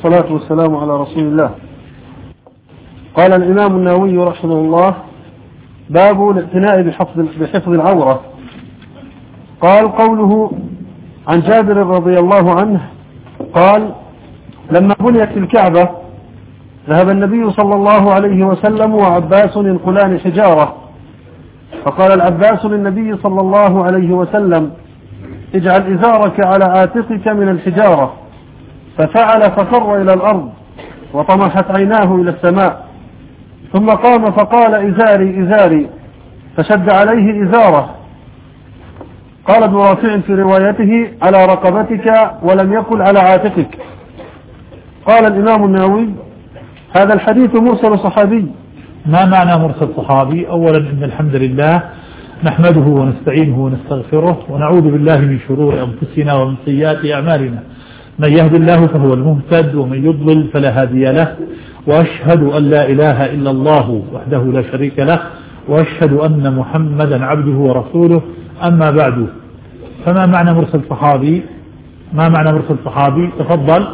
والصلاة والسلام على رسول الله. قال الإمام النووي رحمه الله: باب الاعتناء بحفظ العورة. قال: قوله عن جابر رضي الله عنه قال: لما بنيت الكعبة ذهب النبي صلى الله عليه وسلم وعباس ينقلان حجارة، فقال العباس للنبي صلى الله عليه وسلم: اجعل إزارك على عاتقك من الحجارة، ففعل فخر إلى الأرض وطمحت عيناه إلى السماء، ثم قام فقال: إزاري إزاري، فشد عليه إزاره. قال ابن رافع في روايته: على رقبتك، ولم يقل على عاتقك. قال الإمام النووي: هذا الحديث مرسل صحابي. ما معنى مرسل صحابي؟ أولا إن الحمد لله نحمده ونستعينه ونستغفره ونعوذ بالله من شرور أنفسنا ومن سيئات أعمالنا، من يهد الله فهو المهتد ومن يضلل فلا هادي له، وأشهد أن لا إله إلا الله وحده لا شريك له، وأشهد أن محمدا عبده ورسوله. أما بعد، فما معنى مرسل صحابي؟ ما معنى مرسل صحابي؟ تفضل.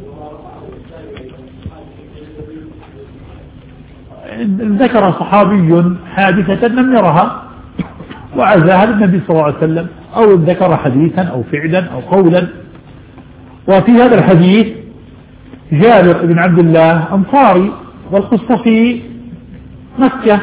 ذكر صحابي حادثة لم يرها وعزاها للنبي صلى الله عليه وسلم، أو ذكر حديثا أو فعلا أو قولا. وفي هذا الحديث جابر بن عبد الله أنصاري، والقصة في مكة،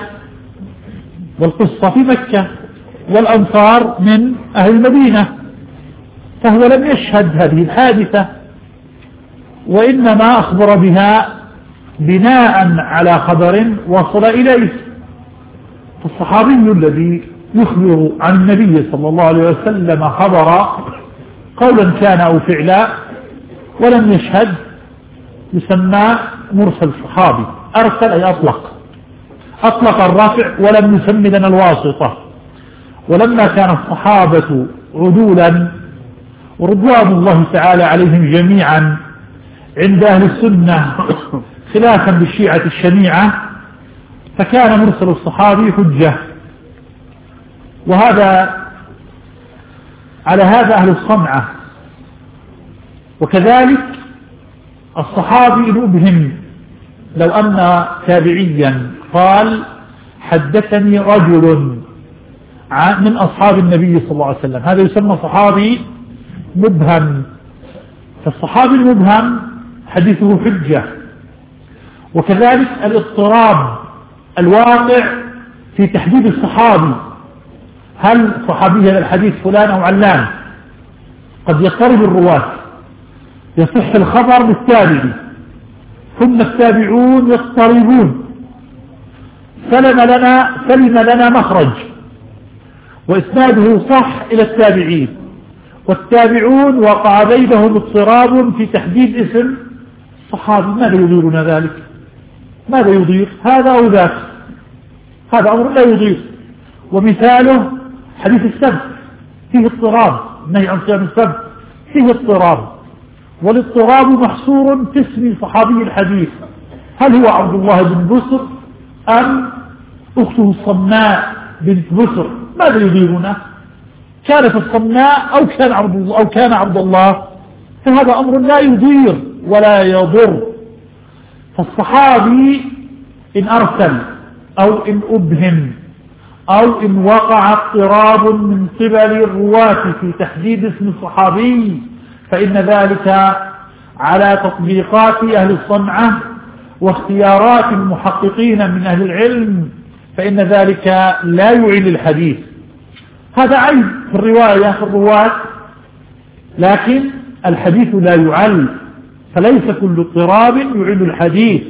والأنصار من أهل المدينة، فهو لم يشهد هذه الحادثة، وإنما أخبر بها بناء على خبر وصل إليه. فالصحابي الذي يخبر عن النبي صلى الله عليه وسلم خبر قولا كان أو فعلا ولم يشهد يسمى مرسل صحابي. أرسل أي أطلق الرافع ولم يسمي لنا الواسطة. ولما كان الصحابة عدولا ورضوان الله تعالى عليهم جميعا عند أهل السنة خلافا بالشيعة الشنيعة، فكان مرسل الصحابي حجة. وهذا على هذا أهل الصنعة. وكذلك الصحابي إن أبهم، لو أن تابعيا قال: حدثني رجل من أصحاب النبي صلى الله عليه وسلم، هذا يسمى صحابي مبهم. فالصحابي المبهم حديثه حجة. وكذلك الاضطراب الواقع في تحديد الصحابي، هل صحابي هذا الحديث فلان أو علان؟ قد يضطرب الرواة، يصح الخبر بالتابعي ثم التابعون يضطربون، سلم لنا مخرج وإسناده صح إلى التابعين، والتابعون وقع بينهم اضطراب في تحديد اسم الصحابي. ماذا يضيرنا ذلك؟ ماذا يضير هذا أو ذاك؟ هذا أمر لا يضير. ومثاله حديث السبت فيه اضطراب، النهي عن صيام السبت فيه اضطراب، والاضطراب محصور في اسم صحابي الحديث، هل هو عبد الله بن بسر أم أخته الصماء بنت بسر؟ ماذا يضيرنا؟ كانت الصماء أو كان عبد الله؟ فهذا أمر لا يضير ولا يضر. فالصحابي إن أرسل أو إن أبهم أو إن وقع اضطراب من قبل الرواة في تحديد اسم الصحابي، فإن ذلك على تطبيقات أهل الصنعة واختيارات المحققين من أهل العلم، فإن ذلك لا يعل الحديث. هذا عيب في الرواية في الرواة، لكن الحديث لا يعل، فليس كل اضطراب يعل الحديث.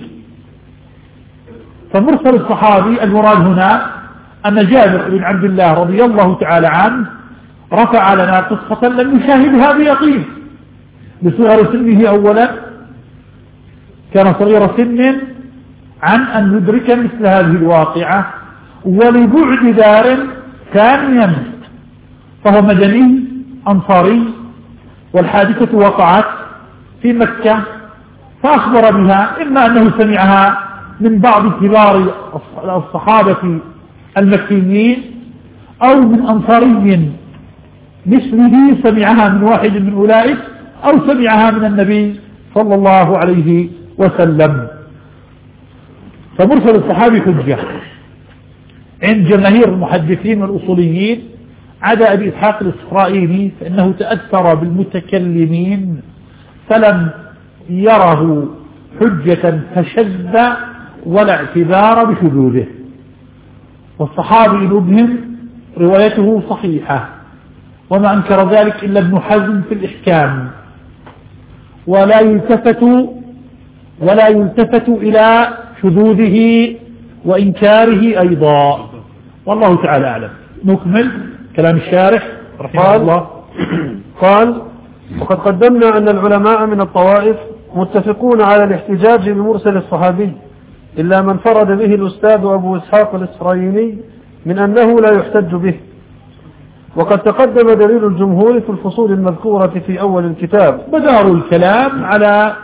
فمرسل الصحابي المراد هنا أن جابر بن عبد الله رضي الله تعالى عنه رفع لنا قصة لم نشاهدها بيقين، لصغر سنه أولا، كان صغير سن عن أن يدرك مثل هذه الواقعة، ولبعد دار ثانيا، فهو مدني أنصاري، والحادثة وقعت في مكة، فأخبر بها، إما أنه سمعها من بعض كبار الصحابة المكيين أو من أنصاري مثله سمعها من واحد من أولئك، أو سمعها من النبي صلى الله عليه وسلم. فمرسل الصحابي حجة عند جماهير المحدثين والأصوليين عدا أبي إسحاق الإسرائيلي، فإنه تأثر بالمتكلمين فلم يره حجة فشذ ولا اعتبار بشذوذه. والصحابي المبهم روايته صحيحة، وما أنكر ذلك إلا ابن حزم في الإحكام، ولا يلتفت إلى شذوذه وإنكاره أيضا، والله تعالى أعلم. نكمل كلام الشارح رحمه الله. قال: وقد قدمنا أن العلماء من الطوائف متفقون على الاحتجاج بمرسل الصحابي، إلا من فرد به الأستاذ أبو إسحاق الإسرائيلي من أنه لا يحتج به. وقد تقدم دليل الجمهور في الفصول المذكورة في أول الكتاب. مدار الكلام على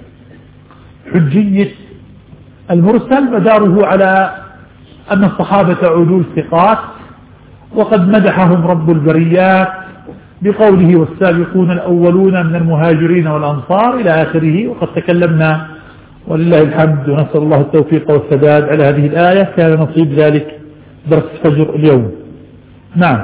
حجية المرسل، مداره على أن الصحابة عدول ثقات، وقد مدحهم رب البريات بقوله: والسابقون الأولون من المهاجرين والأنصار إلى آخره. وقد تكلمنا ولله الحمد ونسأل الله التوفيق والسداد على هذه الآية، كان نصيب ذلك درس الفجر اليوم. نعم.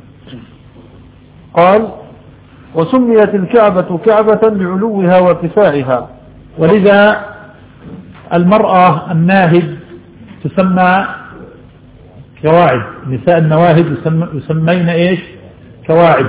قال: وسميت الكعبة كعبة بعلوها وارتفاعها، ولذا المرأة الناهد تسمى كواعب، نساء النواهد يسمين إيش؟ كواعب،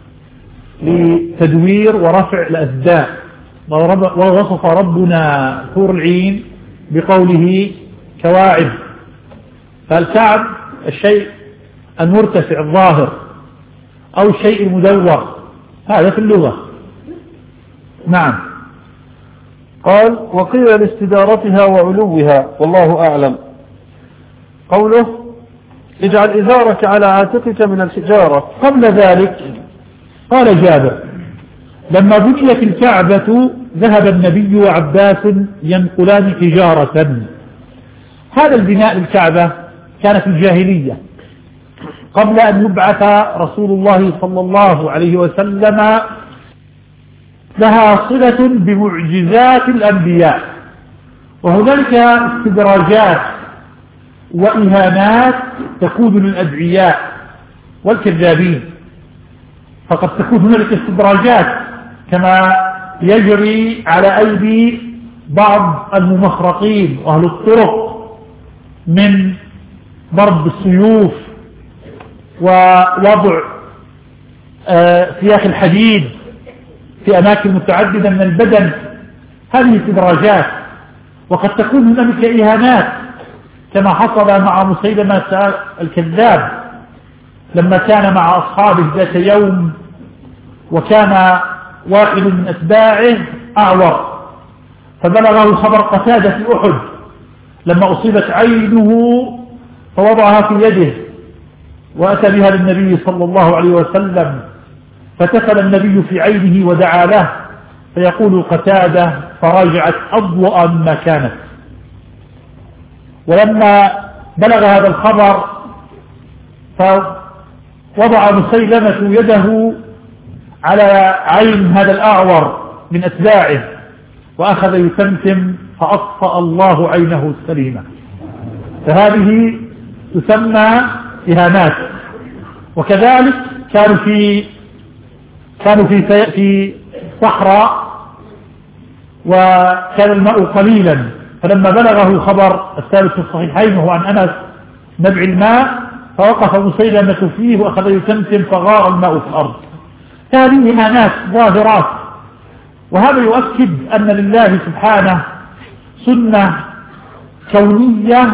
لتدوير ورفع الأسداء. ووصف ربنا حور العين بقوله كواعب. فالكعب الشيء المرتفع الظاهر أو الشيء المدور، هذا في اللغة. نعم. قال: وقيل لاستدارتها وعلوها، والله أعلم. قوله: اجعل إزارك على عاتقك من الحجارة. قبل ذلك قال جابر: لما بنيت الكعبة ذهب النبي وعباس ينقلان حجارة. هذا البناء للكعبة كان في الجاهلية قبل أن يبعث رسول الله صلى الله عليه وسلم، لها صلة بمعجزات الأنبياء، وهنالك استدراجات وإهانات تكون للأدعياء والكذابين. فقد تكون هنالك استدراجات كما يجري على أيدي بعض الممخرقين وأهل الطرق من ضرب السيوف ووضع سياخ الحديد في أماكن متعددة من البدن. هذه استدراجات. وقد تكون هنالك إهانات كما حصل مع مسيلمة الكذاب لما كان مع أصحابه ذات يوم، وكان واحد من أتباعه أعور، فبلغه خبر قتادة في أحد لما أصيبت عينه فوضعها في يده وأتى بها للنبي صلى الله عليه وسلم، فتفل النبي في عينه ودعا له، فيقول قتادة: فرجعت أضوأ مما كانت. ولما بلغ هذا الخبر فوضع مسيلمة يده على عين هذا الأعور من أتباعه وأخذ يتمتم، فأطفأ الله عينه السليمة. فهذه تسمى إهانات. وكذلك كانوا في صحراء وكان الماء قليلا، فلما بلغه خبر الثالث في الصحيحين وهو عن أنس نبع الماء، فوقف مسيلمة فيه وأخذ يتمتم فغار الماء في الأرض. هذه إهانات ظاهرات. وهذا يؤكد أن لله سبحانه سنة كونية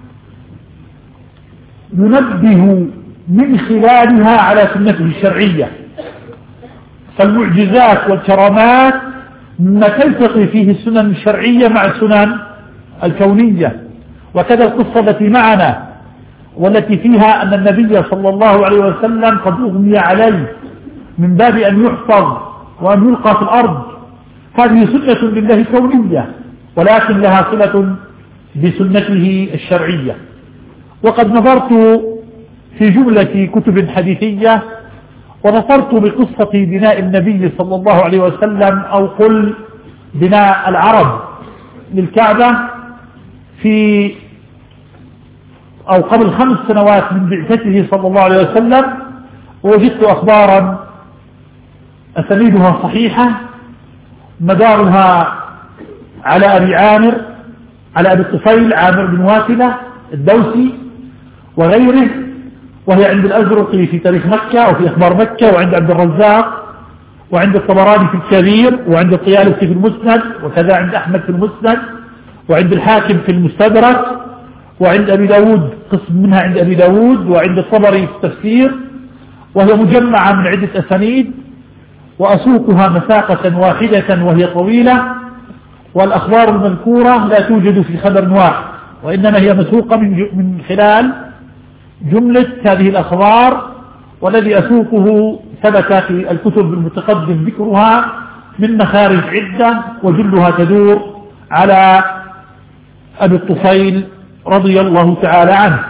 ينبه من خلالها على سنته الشرعية. فالمعجزات والكرامات ما تلتقي فيه السنن الشرعية مع السنن الكونية. وكذا القصة التي معنا والتي فيها أن النبي صلى الله عليه وسلم قد أغمي عليه من باب أن يحفظ وأن يلقى في الأرض، هذه سنة لله كونية ولكن لها صلة بسنته الشرعية. وقد نظرت في جملة كتب حديثية ونصرت بقصة بناء النبي صلى الله عليه وسلم، أو قل بناء العرب للكعبة في أو قبل 5 سنوات من بعثته صلى الله عليه وسلم، وجدت أخبارا أسانيدها صحيحة مدارها على أبي عامر، على أبي الطفيل عامر بن واثلة الدوسي وغيره، وهي عند الأزرقي في تاريخ مكة وفي أخبار مكة، وعند عبد الرزاق، وعند الطبراني في الكبير، وعند الطيالسي في المسند، وكذا عند أحمد في المسند، وعند الحاكم في المستدرك، وعند أبي داود قسم منها عند أبي داود، وعند الطبري في التفسير، وهي مجمعة من عدة أسانيد، وأسوقها مساقة واحدة وهي طويلة، والأخبار المذكورة لا توجد في خبر واحد، وإنما هي مسوقة من خلال جملة هذه الأخبار، والذي أسوقه ثبت في الكتب المتقدم ذكرها من مخارج عدة، وجلها تدور على أبي الطفيل رضي الله تعالى عنه.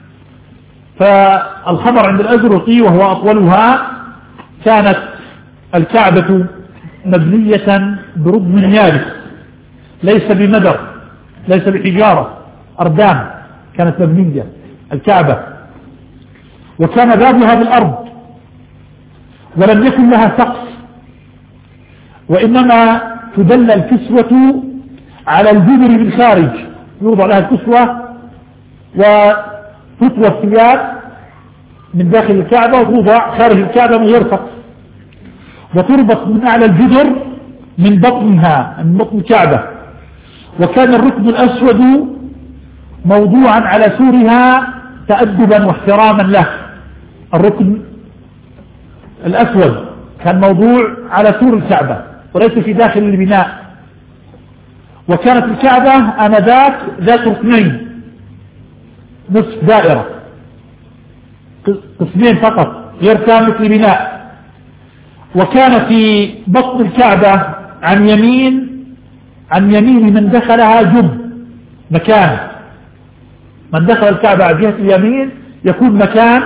فالخبر عند الأزرقي وهو أطولها: كانت الكعبة مبنية برضم يابس ليس بمدر، ليس بحجارة، أردام، كانت مبنية الكعبة، وكان بابها بالأرض، ولم يكن لها سقف، وإنما تدل الكسوة على الجدر بالخارج، يوضع لها الكسوة وتطوى الثياب من داخل الكعبة وتوضع خارج الكعبة من غير سقف، وتربط من أعلى الجدر من بطنها، من بطن الكعبة. وكان الركن الأسود موضوعا على سورها تأدبا واحتراما له. الركن الأسود كان موضوع على سور الكعبة وليس في داخل البناء. وكانت الكعبة آنذاك ذات ركنين، نصف دائرة، قسمين فقط غير كاملة البناء. وكان في بطن الكعبة عن يمين من دخلها جب، مكان من دخل الكعبة على جهة اليمين يكون مكان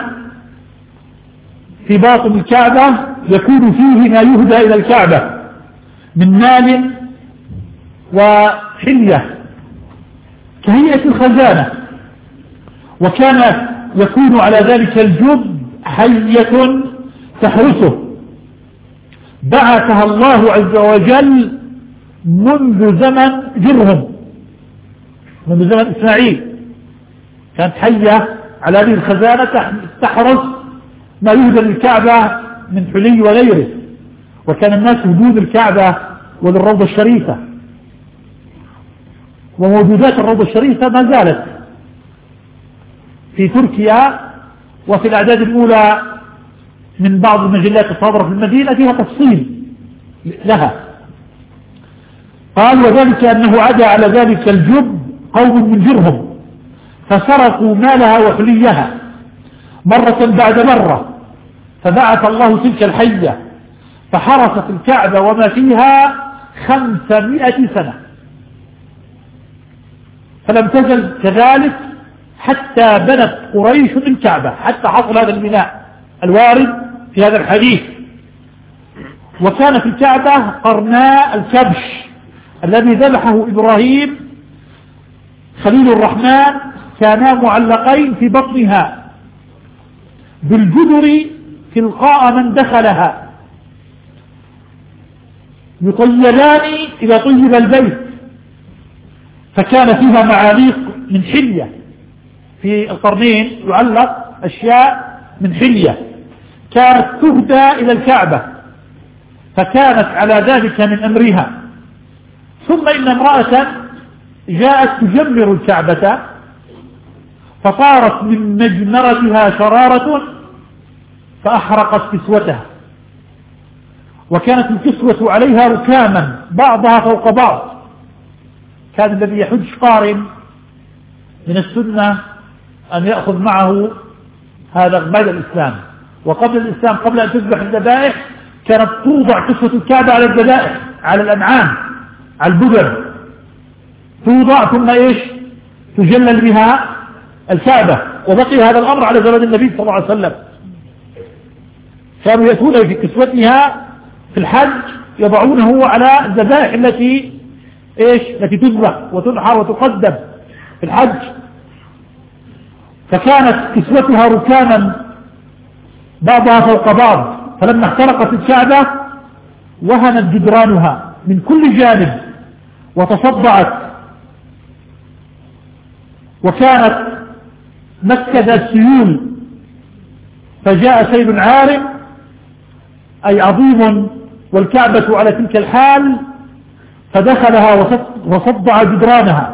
في باطن الكعبة يكون فيه ما يهدى إلى الكعبة من مال وحلية كهيئة الخزانة. وكان يكون على ذلك الجب حية تحرسه، بعثها الله عز وجل منذ زمن جرهم، منذ زمن إسماعيل، كانت حية على هذه الخزانة تحرس ما يهدى للكعبة من حلي وغيره. وكان الناس هدود الكعبة وللروضة الشريفة، وموجودات الروضة الشريفة ما زالت في تركيا، وفي الأعداد الأولى من بعض المجلات الصادرة في المدينة فيها تفصيل لها. قال: وذلك أنه عدا على ذلك الجب قوم من جرهم فسرقوا مالها وحليها مرة بعد مرة، فبعث الله تلك الحية فحرست الكعبة وما فيها 500 سنة، فلم تزل كذلك حتى بنت قريش الكعبة، حتى حصل هذا البناء الوارد في هذا الحديث. وكان في الكعبة قرناء الكبش الذي ذبحه إبراهيم خليل الرحمن، كانا معلقين في بطنها بالجدر تلقاء من دخلها، يطيبان إذا طيب البيت، فكان فيها معاليق من حلية، في القرنين يعلق أشياء من حلية كانت تهدى إلى الكعبة، فكانت على ذلك من أمرها. ثم إن امرأة جاءت تجمر الكعبة فطارت من مجمرتها شرارة فأحرقت كسوتها، وكانت الكسوة عليها ركاما بعضها فوق بعض. كان الذي يحج قارن من السنة أن يأخذ معه هذا بعد الإسلام، وقبل الإسلام قبل أن تذبح الذبائح كانت توضع كسوة الكعبة على الذبائح، على الأنعام، على البدر، توضع ثم تجلل بها الكعبة. وبقي هذا الأمر على زمن النبي صلى الله عليه وسلم، كانوا يأتون في كسوتها في الحج يضعونه على الذبائح التي تذبح وتنحر وتقدم في الحج. فكانت كسوتها ركاما بعضها فوق بعض، فلما احترقت الكعبة وهنت جدرانها من كل جانب وتصدعت، وكانت مكة ذات سيول، فجاء سيل عارم أي عظيم والكعبة على تلك الحال، فدخلها وصدع جدرانها،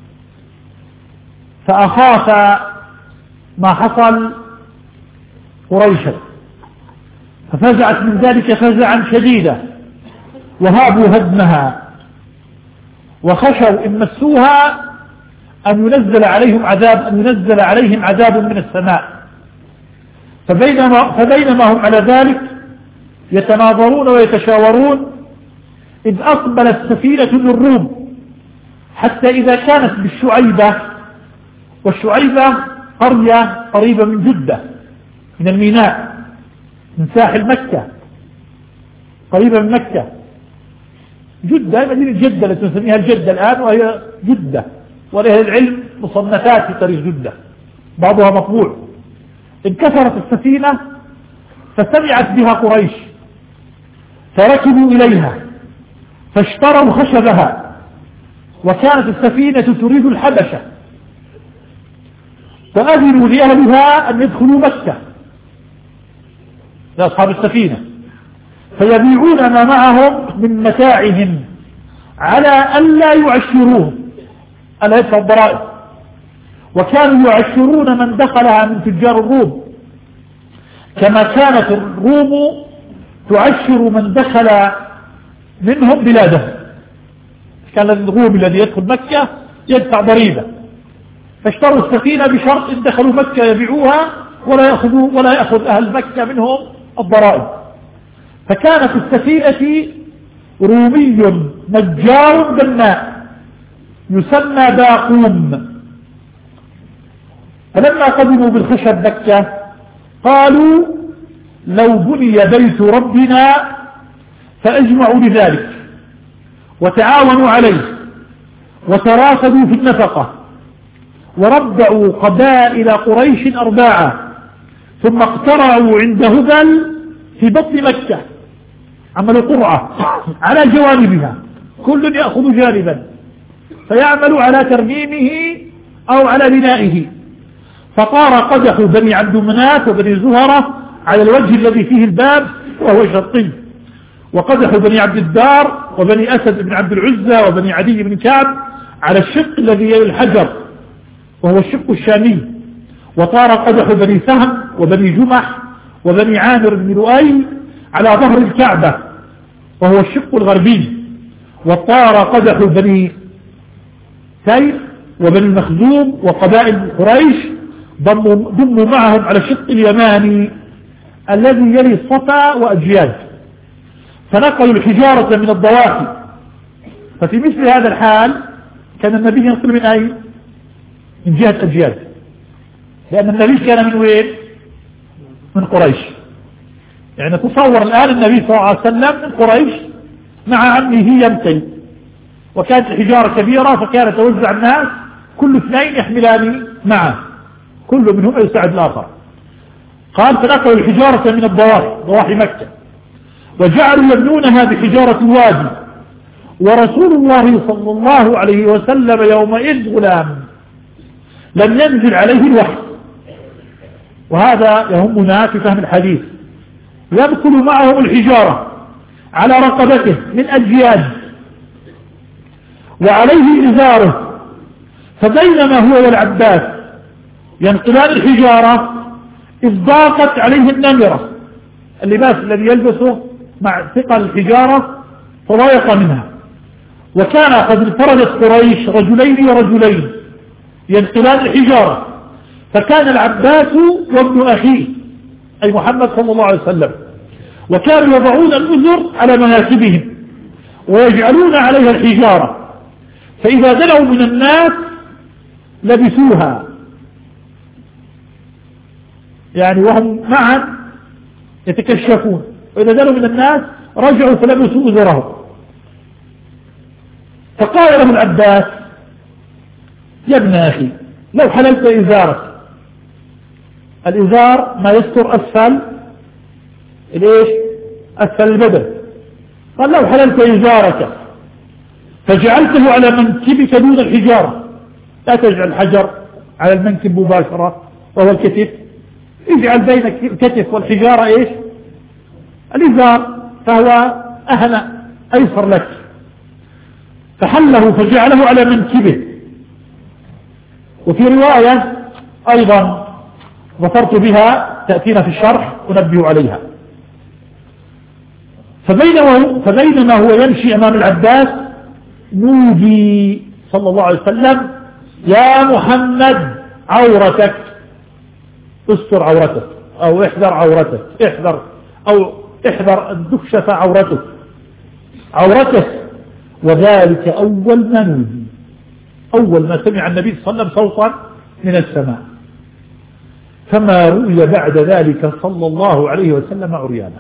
فأخاف ما حصل قريشا، ففزعت من ذلك فزعا شديدا، وهابوا هدمها، وخشوا إن مسوها أن ينزل عليهم عذاب من السماء. فبينما هم على ذلك يتناظرون ويتشاورون إذ أقبلت سفينة للروم، حتى إذا كانت بالشعيبة، والشعيبة قرية قريبة من جدة، من الميناء، من ساحل مكة، قريبة من مكة. جدة مدينة جدة التي نسميها الجدة الآن، وهي جدة، ولأهل العلم مصنفات في تاريخ جدة بعضها مطبوع. انكسرت السفينة فسمعت بها قريش، فركبوا إليها فاشتروا خشبها، وكانت السفينة تريد الحبشة، فأذنوا لأهلها أن يدخلوا مكة لأصحاب السفينة، فيبيعون ما معهم من متاعهم على أن لا يعشروه، ألا يدفع الضرائب. وكانوا يعشرون من دخلها من تجار الروم، كما كانت الروم تعشر من دخل منهم بلادهم. كان الروم الذي يدخل مكة يدفع ضريبة، فاشتروا السفينة بشرط إن دخلوا مكة يبيعوها ولا يأخذ أهل مكة منهم الضرائب. فكانت السفينة رومي نجار بناء يسمى باقوم، فلما قدموا بالخشب مكة قالوا لو بني بيت ربنا، فأجمعوا لذلك وتعاونوا عليه وتراصدوا في النفقة، وربعوا قبائل قريش أرباعا، ثم اقترعوا عند هبل في بطن مكة، عملوا قرعة على جوانبها، كل يأخذ جانبا فيعمل على ترميمه أو على بنائه. فطار قدح بني عبد مناف وبني زهرة على الوجه الذي فيه الباب وهو شرقي، وقدح بني عبد الدار وبني أسد بن عبد العزة وبني عدي بن كعب على الشق الذي يلي الحجر وهو الشق الشامي، وطار قدح بني سهم وبني جمح وبني عامر بن لؤي على ظهر الكعبة وهو الشق الغربي، وطار قدح بني سيف وبني مخزوم وقبائل قريش ضموا معهم على الشق اليماني الذي يلي الصفا وأجياد، فنقلوا الحجارة من الضواحي. ففي مثل هذا الحال كان النبي ينقل من أين؟ من جهة أجياد، لأن النبي كان من وين؟ من قريش. يعني تصور الآن النبي صلى الله عليه وسلم من قريش مع عمه يمتل، وكانت الحجارة كبيرة، فكان توزع الناس كل اثنين يحملان معه، كل منهم يساعد الآخر. قال فنقلوا الحجارة من ضواحي مكة، وجعلوا يبنونها بحجارة الوادي، ورسول الله صلى الله عليه وسلم يومئذ غلام لم ينزل عليه الوحي. وهذا يهمنا في فهم الحديث. يدخل معهم الحجارة على رقبته من أجياد وعليه إزاره، فبينما هو والعباس ينقلان الحجارة إذ ضاقت عليه النمرة، اللباس الذي يلبسه مع ثقل الحجارة فضايق منها، وكان قد انفردت قريش رجلين ورجلين ينقلان الحجارة، فكان العباس وابن أخيه أي محمد صلى الله عليه وسلم، وكانوا يضعون الأزر على مناكبهم ويجعلون عليها الحجارة، فإذا دنوا من الناس لبسوها، يعني وهم معا يتكشفون، وإذا دنوا من الناس رجعوا فلبسوا أزرهم. فقال له العباس: يا ابن أخي لو حللت إزارك، الإزار ما يستر أسفل البدن، قال: لو حللت إزارك فجعلته على منكبك دون الحجارة، لا تجعل الحجر على المنكب مباشرة وهو الكتف، اجعل بين الكتف والحجارة الإزار، فهو أهنأ أيسر لك. فحله فجعله على منكبه. وفي رواية أيضا ظفرت بها تأتينا في الشرح أنبه عليها. فبينما هو يمشي أمام العباس نودي صلى الله عليه وسلم: يا محمد عورتك، استر عورتك، أو احذر عورتك، احذر أن تكشف عورتك. وذلك أول ما نودي، أول ما سمع النبي صلى الله عليه وسلم صوتا من السماء، فما رؤي بعد ذلك صلى الله عليه وسلم عريانا.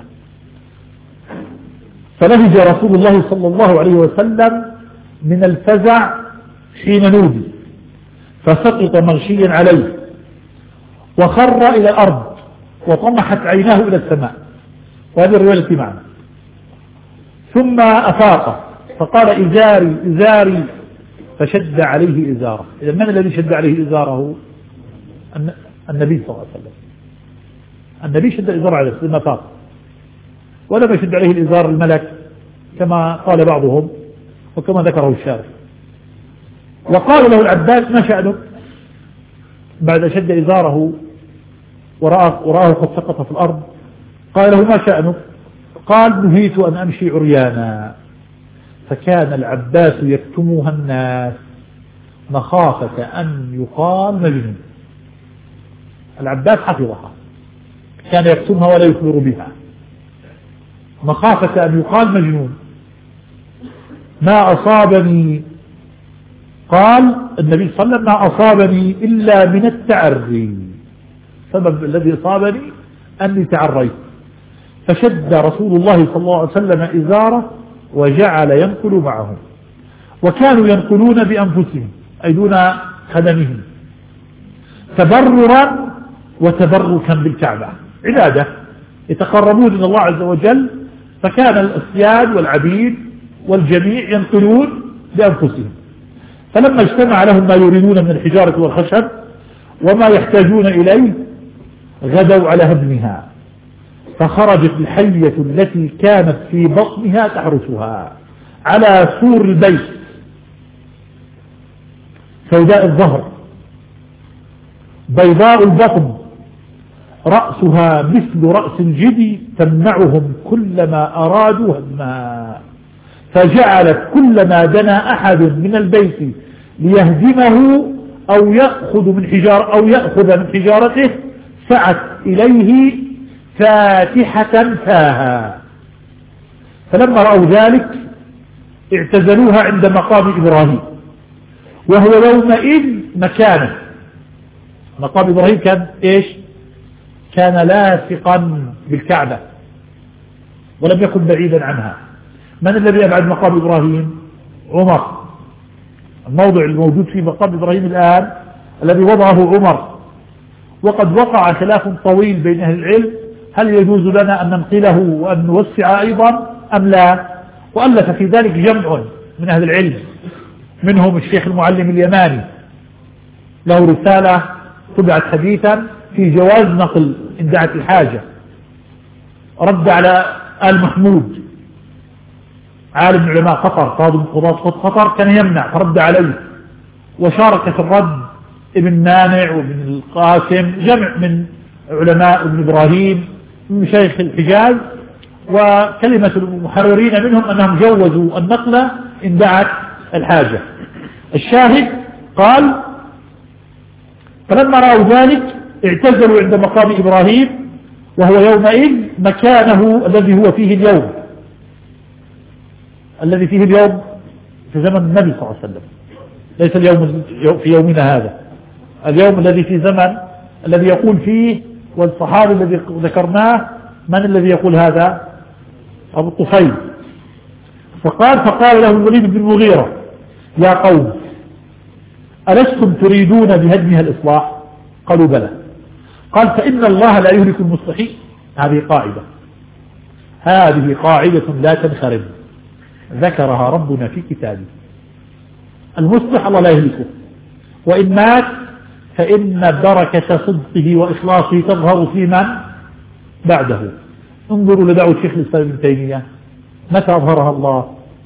فنهج رسول الله صلى الله عليه وسلم من الفزع حين نودي، فسقط مغشيا عليه وخر إلى الأرض وطمحت عيناه إلى السماء، وهذه الرواية التي معنا. ثم أفاق فقال: إزاري إزاري، فشد عليه إزاره. إذا من الذي شد عليه إزاره؟ النبي صلى الله عليه وسلم. النبي شد إزاره عليه ثم أفاق، ولم يشد عليه الإزار الملك كما قال بعضهم وكما ذكره الشارع. وقال له العباس: ما شأنك؟ بعد شد إزاره ورآه قد سقط في الأرض، قال له: ما شأنك؟ قال: نهيت أن أمشي عريانا. فكان العباس يكتمها الناس مخافة أن يقال مجنون. العباس حفظها، كان يكتمها ولا يخبر بها مخافة أن يقال مجنون. ما أصابني، قال النبي صلى الله عليه وسلم: ما أصابني إلا من التعري، سبب الذي أصابني أني تعريت. فشد رسول الله صلى الله عليه وسلم إزاره وجعل ينقل معهم، وكانوا ينقلون بأنفسهم أي دون خدمهم، تبررا وتبركا بالكعبة، عبادة يتقربون إلى الله عز وجل. فكان الأسياد والعبيد والجميع ينقلون بأنفسهم. فلما اجتمع لهم ما يريدون من الحجارة والخشب وما يحتاجون إليه غدوا على هدمها، فخرجت الحية التي كانت في بطنها تحرسها على سور البيت، سوداء الظهر بيضاء البطن، رأسها مثل رأس الجدي، تمنعهم كلما أرادوا هدمها. فجعلت كلما دنا أحد من البيت ليهدمه أو يأخذ من حجارته سعت إليه فاتحة فاها. فلما رأوا ذلك اعتزلوها عند مقام إبراهيم، وهو يومئذ مكانه. مقام إبراهيم كان كان لاصقا بالكعبة ولم يكن بعيدا عنها. من الذي أبعد مقام إبراهيم؟ عمر. الموضع الموجود في مقام إبراهيم الآن الذي وضعه عمر، وقد وقع خلاف طويل بين أهل العلم هل يجوز لنا أن ننقله وأن نوسع أيضا أم لا. وألف في ذلك جمع من أهل العلم، منهم الشيخ المعلم اليماني له رسالة طبعت حديثا في جواز نقل إن دعت الحاجة، رد على آل محمود عالم علماء قطر قاضي قضاة قطر كان يمنع، فرد عليه. وشارك في الرد ابن مانع وابن القاسم، جمع من علماء ابن إبراهيم من مشايخ الحجاز، وكلمة المحررين منهم أنهم جوزوا النقل إن دعت الحاجة. الشاهد قال: فلما رأوا ذلك اعتزلوا عند مقام إبراهيم، وهو يومئذ مكانه الذي هو فيه اليوم، الذي فيه اليوم في زمن النبي صلى الله عليه وسلم، ليس اليوم في يومنا هذا، اليوم الذي في زمن الذي يقول فيه، والصحابي الذي ذكرناه من الذي يقول هذا؟ أبو الطفيل. فقال له الوليد بن المغيرة: يا قوم، ألستم تريدون بهدمها الإصلاح؟ قالوا: بلى. قال: فإن الله لا يهلك المصلحين. هذه قاعدة لا تنخرم، ذكرها ربنا في كتابه. المصلح الله لا يهلكه، وإن مات فإن بركة صدقه وإخلاصه تظهر في من بعده. انظروا لدعوة شيخ الإسلام ابن تيمية، متى أظهرها الله؟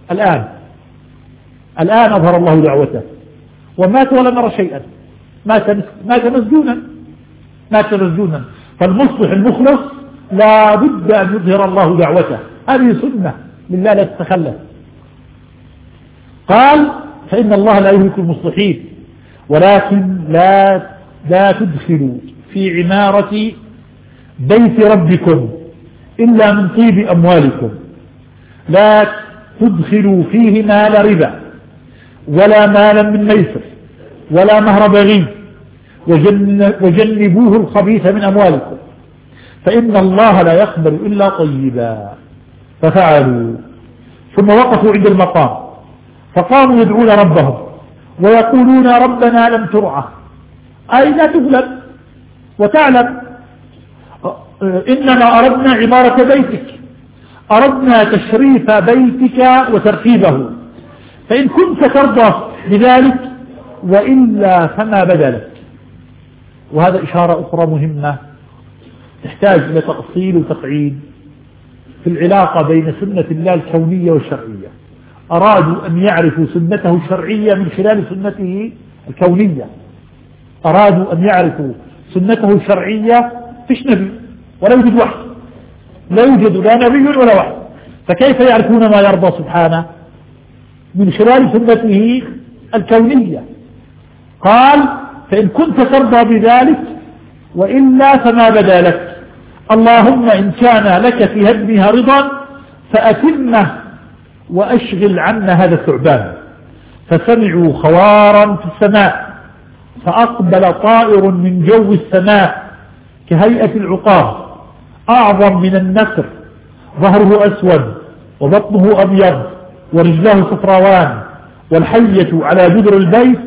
الآن أظهر الله دعوته، ومات ولا نرى شيئا، مات مسجونا. فالمصلح المخلص لا بد أن يظهر الله دعوته، هذه سنة لله لا تتخلف. قال: فإن الله لا يهلك المصلحين، ولكن لا تدخلوا في عمارة بيت ربكم إلا من طيب أموالكم، لا تدخلوا فيه مال ربا ولا مالا من ميسر ولا مهر بغي، وجنبوه الخبيث من أموالكم، فإن الله لا يقبل إلا طيبا. ففعلوا، ثم وقفوا عند المقام فقاموا يدعون ربهم ويقولون: ربنا لم ترعى، أي لا تغلب وتعلم، إنما أردنا عمارة بيتك، أردنا تشريف بيتك وترتيبه، فإن كنت ترضى بذلك وإلا فما بدا لك. وهذا إشارة أخرى مهمة تحتاج إلى تأصيل وتقعيد في العلاقة بين سنة الله الكونية والشرعية. أرادوا أن يعرفوا سنته الشرعية من خلال سنته الكونية. أرادوا أن يعرفوا سنته الشرعية، فيش نبي ولا يوجد وحي، لا يوجد لا نبي ولا وحي، فكيف يعرفون ما يرضى سبحانه؟ من خلال سنته الكونية. قال: فإن كنت ترضى بذلك وإلا فما بدا لك، اللهم إن كان لك في هدمها رضا فأتمه وأشغل عنا هذا الثعبان. فسمعوا خوارا في السماء، فأقبل طائر من جو السماء كهيئة العقاب، أعظم من النسر، ظهره أسود وبطنه أبيض ورجلاه صفراوان، والحية على جدر البيت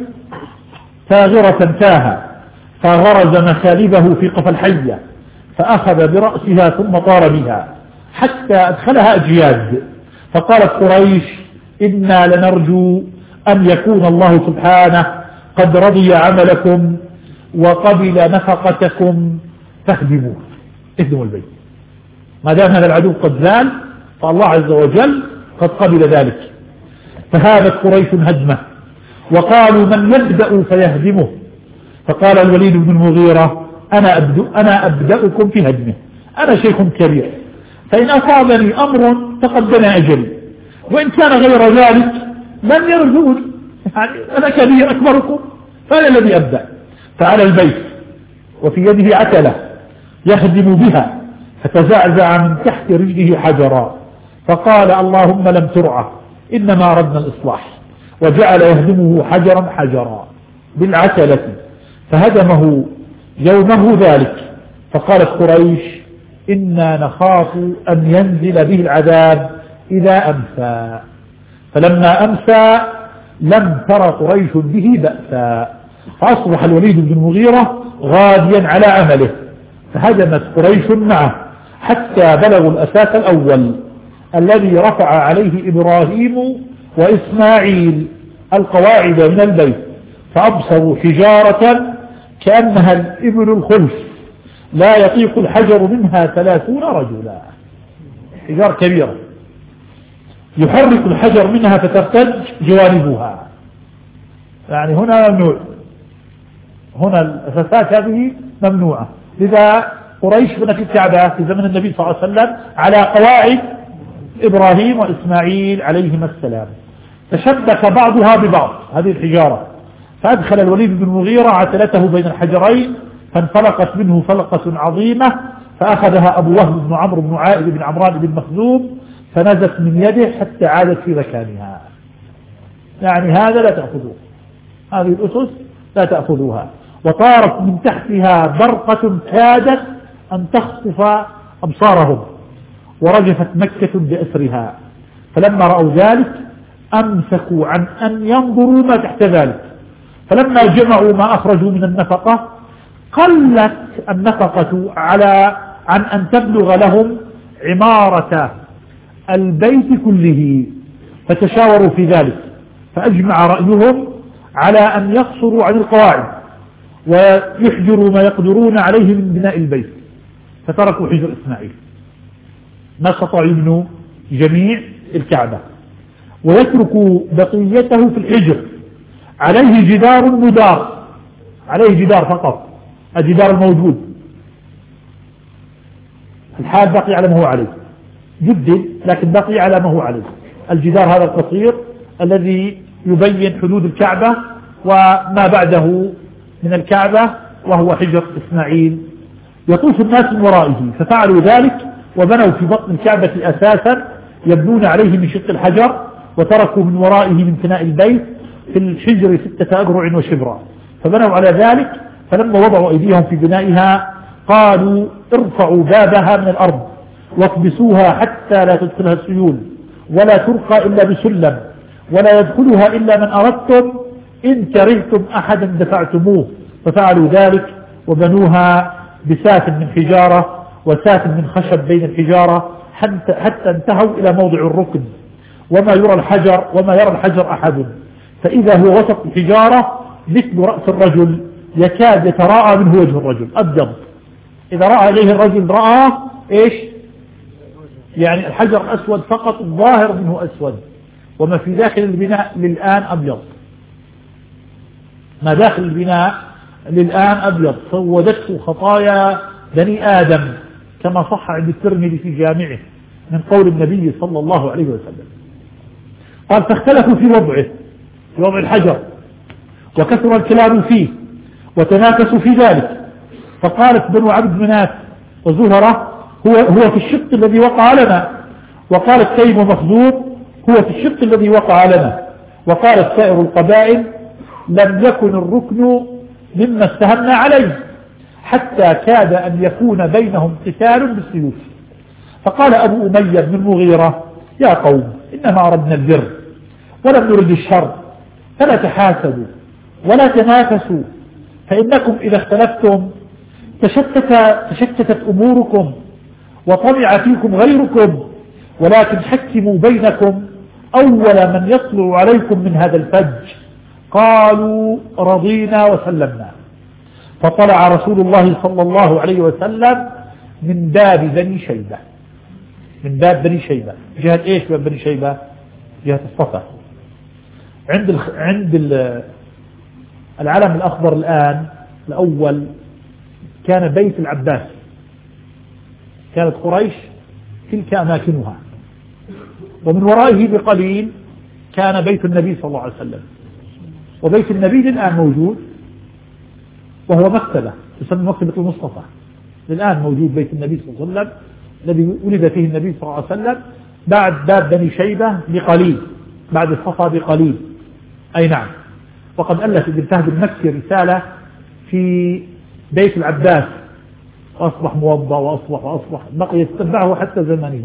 ثاغرة تاها، فغرز مخالبه في قفا الحية، فأخذ برأسها ثم طار بها حتى أدخلها أجياد. فقالت قريش: إنا لنرجو أن يكون الله سبحانه قد رضي عملكم وقبل نفقتكم فاهدموه، اهدموا البيت. ما دام هذا العدو قد زال فالله عز وجل قد قبل ذلك. فهابت قريش هدمه وقالوا: من يبدأ فيهدمه؟ فقال الوليد بن المغيرة: أنا أبدأكم في هدمه، أنا شيخ كبير، فإن أصابني أمر تقدم أجلي، وإن كان غير ذلك لن يرجوني، يعني أنا كبير أكبركم، فأنا الذي أبدأ. فعلى البيت وفي يده عتلة يهدم بها، فتزعزع من تحت رجله حجرا، فقال: اللهم لم ترعى، إنما أردنا الإصلاح، وجعل يهدمه حجرا حجرا بالعتلة، فهدمه يومه ذلك. فقالت قريش: إنا نخاف أن ينزل به العذاب إذا أمسى. فلما أمسى لم تر قريش به بأسا، فأصبح الوليد بن المغيرة غاديا على عمله، فهدمت قريش معه حتى بلغوا الأساس الأول الذي رفع عليه إبراهيم وإسماعيل القواعد من البيت، فأبصروا حجارة كأنها الإبل الخلف لا يطيق الحجر منها 30 رجلا، حجار كبيرة يحرك الحجر منها فترتج جوانبها. يعني هنا ممنوع، هنا الأساسات هذه ممنوعة. لذا قريش بنت الكعبة في زمن النبي صلى الله عليه وسلم على قواعد إبراهيم وإسماعيل عليهما السلام، تشبك بعضها ببعض هذه الحجارة، فأدخل الوليد بن المغيرة عتلته بين الحجرين، فانفلقت منه فلقة عظيمة، فأخذها أبو وهب بن عمرو بن عائد بن عمران بن مخزوم فنزت من يده حتى عادت في مكانها. يعني هذا لا تأخذوه، هذه الأسس لا تأخذوها. وطارت من تحتها برقة كادت أن تخطف أبصارهم، ورجفت مكة بأسرها. فلما رأوا ذلك أمسكوا عن أن ينظروا ما تحت ذلك، فلما جمعوا ما أخرجوا من النفقة قلت النفقة عن أن تبلغ لهم عمارة البيت كله، فتشاوروا في ذلك، فأجمع رأيهم على أن يقصروا عن القواعد ويحجروا ما يقدرون عليه من بناء البيت، فتركوا حجر إسماعيل، ما استطاعوا يبنوا جميع الكعبة، ويتركوا بقيته في الحجر عليه جدار مدار، عليه جدار فقط، الجدار الموجود الحال بقي على ما هو عليه، جدد لكن بقي على ما هو عليه، الجدار هذا القصير الذي يبين حدود الكعبة وما بعده من الكعبة، وهو حجر إسماعيل. يطوف الناس من ورائه، ففعلوا ذلك وبنوا في بطن الكعبة أساسا يبنون عليه من شق الحجر، وتركوا من ورائه من فناء البيت في الحجر 6 أذرع وشبرا، فبنوا على ذلك. فلما وضعوا أيديهم في بنائها قالوا ارفعوا بابها من الأرض واكبسوها حتى لا تدخلها السيول، ولا ترقى إلا بسلم، ولا يدخلها إلا من أردتم، إن كرهتم أحدا دفعتموه. ففعلوا ذلك وبنوها بسات من حجارة وسات من خشب بين الحجارة حتى انتهوا إلى موضع الركن، وما يرى الحجر أحد، فإذا هو وسط الحجارة مثل رأس الرجل، يكاد يتراءى منه وجه الرجل أبيض، إذا رأى إليه الرجل رأى إيش؟ يعني الحجر الأسود فقط، الظاهر منه أسود، وما في داخل البناء للآن أبيض، ما داخل البناء للآن أبيض، سودته خطايا بني آدم، كما صح عند الترمذي في جامعه من قول النبي صلى الله عليه وسلم. قال فاختلفوا في وضع الحجر، وكثر الكلام فيه، وتنافسوا في ذلك، فقالت بنو عبد مناف وزهرة هو في الشق الذي وقع لنا، وقالت تيم ومخزوم هو في الشق الذي وقع لنا، وقالت سائر القبائل لم يكن الركن مما استهمنا عليه، حتى كاد أن يكون بينهم قتال بالسيوف. فقال أبو أمية بن المغيرة يا قوم إنما أردنا البر ولم نرد الشر، فلا تحاسدوا ولا تنافسوا، فإنكم إذا اختلفتم تشتتت أموركم وطمع فيكم غيركم، ولكن حكموا بينكم أول من يطلع عليكم من هذا الفج. قالوا رضينا وسلمنا. فطلع رسول الله صلى الله عليه وسلم من باب بني شيبة، من باب بني شيبة، جهة ايش باب بني شيبة؟ جهة الصفا. عند العلم الأخضر الآن الأول كان بيت العباس، كانت قريش تلك أماكنها، ومن ورائه بقليل كان بيت النبي صلى الله عليه وسلم، وبيت النبي الآن موجود، وهو مكتبة تسمى مكتبة المصطفى، الآن موجود بيت النبي صلى الله عليه وسلم الذي ولد فيه النبي صلى الله عليه وسلم بعد باب بني شيبة بقليل، بعد الصفا بقليل. أي نعم. وقد ألف ابن فهد المكي رسالة في بيت العباس، وأصبح موضع وأصبح بقي يتبعه حتى زمانه.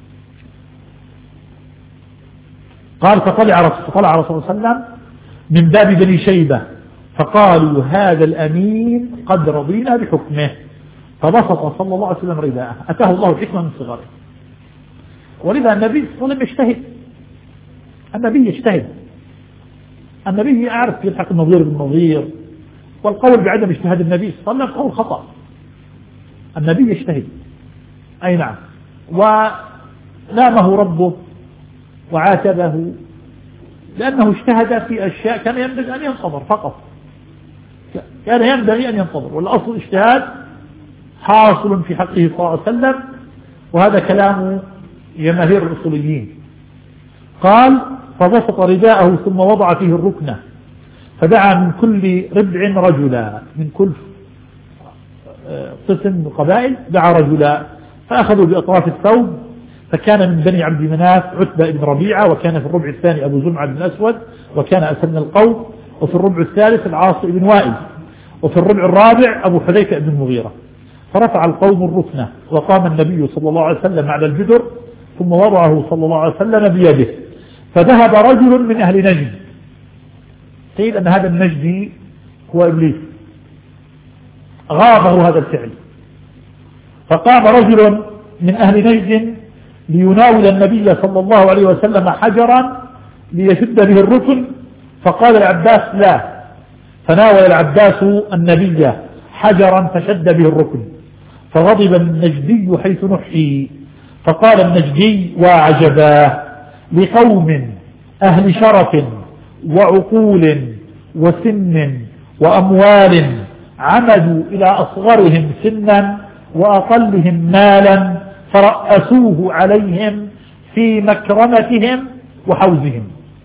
قال فطلع رسول الله صلى الله عليه وسلم من باب بني شيبة، فقالوا هذا الأمين قد رضينا بحكمه، فبسط صلى الله عليه وسلم رداءه، أتاه الله الحكمة من صغره. ولذا النبي صلى الله عليه وسلم يجتهد، النبي يجتهد، النبي يعرف يلحق النظير بالنظير، والقول بعدم اجتهاد النبي صلى الله عليه وسلم قول خطأ، النبي يجتهد. أي نعم. ولامه ربه وعاتبه لأنه اجتهد في أشياء كان ينبغي أن ينتظر فقط، كان ينبغي أن ينتظر، والأصل اجتهاد حاصل في حقه صلى الله عليه وسلم، وهذا كلام جماهير الأصوليين. قال فبسط رداءه ثم وضع فيه الركنة، فدعا من كل ربع رجلا، من كل قسم من القبائل دعا رجلا، فأخذوا بأطراف الثوب، فكان من بني عبد مناف عتبة بن ربيعة، وكان في الربع الثاني أبو زمعة بن الأسود، وكان أسن القوم، وفي الربع الثالث العاص بن وائل، وفي الربع الرابع أبو حذيفة بن المغيرة. فرفع القوم الركنة وقام النبي صلى الله عليه وسلم على الجدر ثم وضعه صلى الله عليه وسلم بيده، فذهب رجل من أهل نجد، قيل أن هذا النجدي هو إبليس، غاضه هذا الفعل، فقام رجل من أهل نجد ليناول النبي صلى الله عليه وسلم حجرا ليشد به الركن، فقال العباس لا، فناول العباس النبي حجرا فشد به الركن، فغضب النجدي حيث نحي، فقال النجدي وعجبا لقوم أهل شرف وعقول وسن وأموال عمدوا إلى أصغرهم سنا وأقلهم مالا فرأسوه عليهم في مكرمتهم وحوزهم،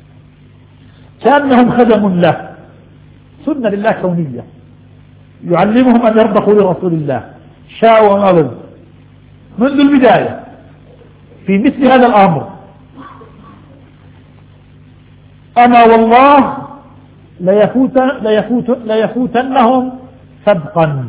كأنهم خدم له، سنة لله كونية يعلمهم أن يرضخوا لرسول الله شاءوا وما أبوا منذ البداية في مثل هذا الأمر. أما والله ليفوتنهم سبقا،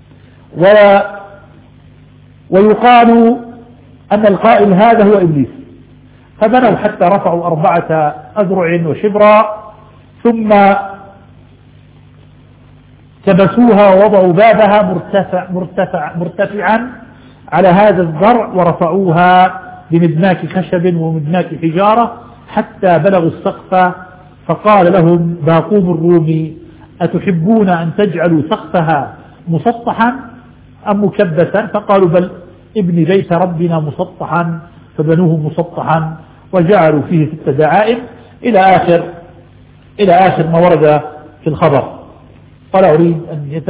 ويقال أن القائل هذا هو إبليس، فبنوا حتى رفعوا 4 أذرع وشبرا، ثم كبسوها ووضعوا بابها مرتفعا على هذا الذرع، ورفعوها بمدماك خشب ومدماك حجارة حتى بلغوا السقف، فقال لهم باقوم الرومي أتحبون أن تجعلوا سقفها مسطحا أم مكبسا؟ فقالوا بل ابن بيت ربنا مسطحا، فبنوه مسطحا وجعلوا فيه 6 دعائم إلى آخر ما ورد في الخبر. قال أريد أن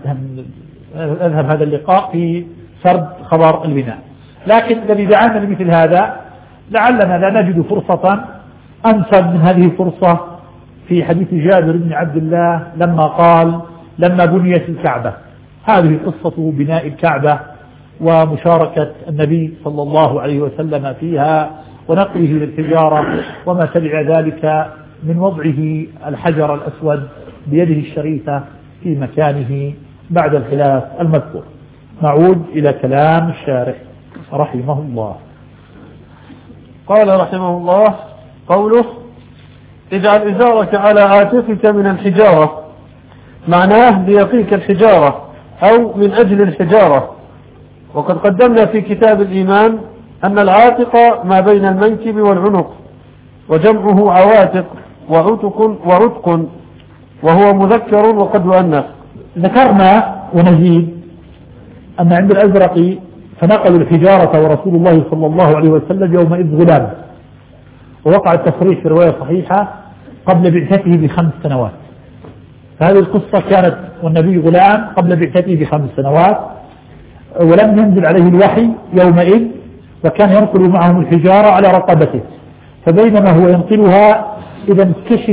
أذهب هذا اللقاء في سرد خبر البناء، لكن الذي دعانا لمثل هذا لعلنا لا نجد فرصة أنسب من هذه الفرصة في حديث جابر بن عبد الله لما قال لما بنيت الكعبة. هذه قصة بناء الكعبة ومشاركة النبي صلى الله عليه وسلم فيها ونقله للحجارة وما تبع ذلك من وضعه الحجر الأسود بيده الشريفة في مكانه بعد الخلاف المذكور. نعود إلى كلام الشارح رحمه الله. قال رحمه الله: قوله اجعل إزارك على عاتقك من الحجارة، معناه ليقيك الحجارة أو من أجل الحجارة. وقد قدمنا في كتاب الإيمان أن العاتق ما بين المنكب والعنق، وجمعه عواتق ورتق وهو مذكر وقد يؤنث. ذكرنا ونزيد أن عند الأزرق فنقلوا الحجارة ورسول الله صلى الله عليه وسلم يومئذ غلام، ووقع التصريح في رواية صحيحة قبل بعثته ب5 سنوات. فهذه القصة كانت والنبي غلام قبل بعثته ب5 سنوات، ولم ينزل عليه الوحي يومئذ، وكان ينقل معهم الحجارة على رقبته، فبينما هو ينقلها إذا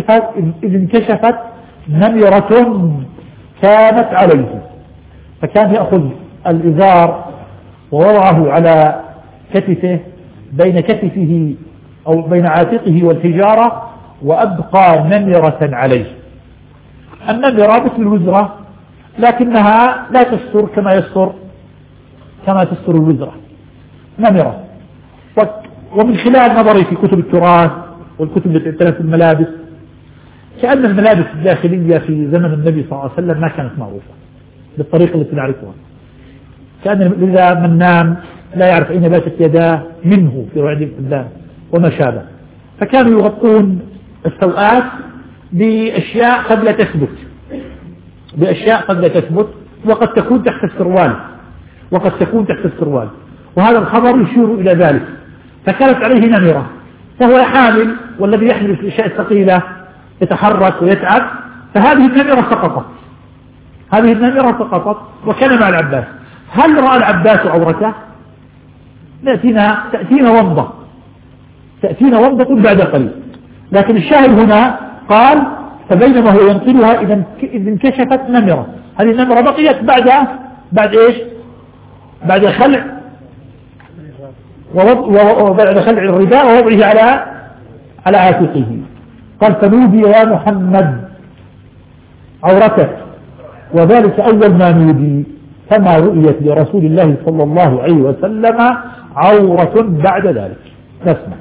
انكشفت نمرة كانت عليه، فكان يأخذ الإزار ووضعه على كتفه بين كتفه أو بين عاتقه والحجارة، وأبقى نمرة عليه. النمرة مثل الوزرة لكنها لا تستر كما تستر الوزرة، نمرة. ومن خلال نظري في كتب التراث والكتب التي تتلف الملابس، كأن الملابس الداخلية في زمن النبي صلى الله عليه وسلم ما كانت معروفة بالطريقة التي نعرفها، كأن إذا من نام لا يعرف أين باتت يداه منه في رعد الفلان وما شابه، فكانوا يغطون السوءات بأشياء قد لا تثبت وقد تكون تحت السروال، وهذا الخبر يشير إلى ذلك. فكانت عليه نمرة، فهو حامل، والذي يحمل الأشياء الثقيلة يتحرك ويتعب، فهذه النمرة سقطت وكان مع العباس. هل رأى العباس عورته؟ تأتينا ومضة بعد قليل، لكن الشاهد هنا قال فبينما هو ينقلها إذ انكشفت نمرة. هذه النمرة بقيت بعد إيش؟ بعد خلع الرداء ووضعه على عاتقه. قال فنودي يا محمد عورتك، وذلك أول ما نودي، فما رؤيت لرسول الله صلى الله عليه وسلم عورة بعد ذلك. نسمع.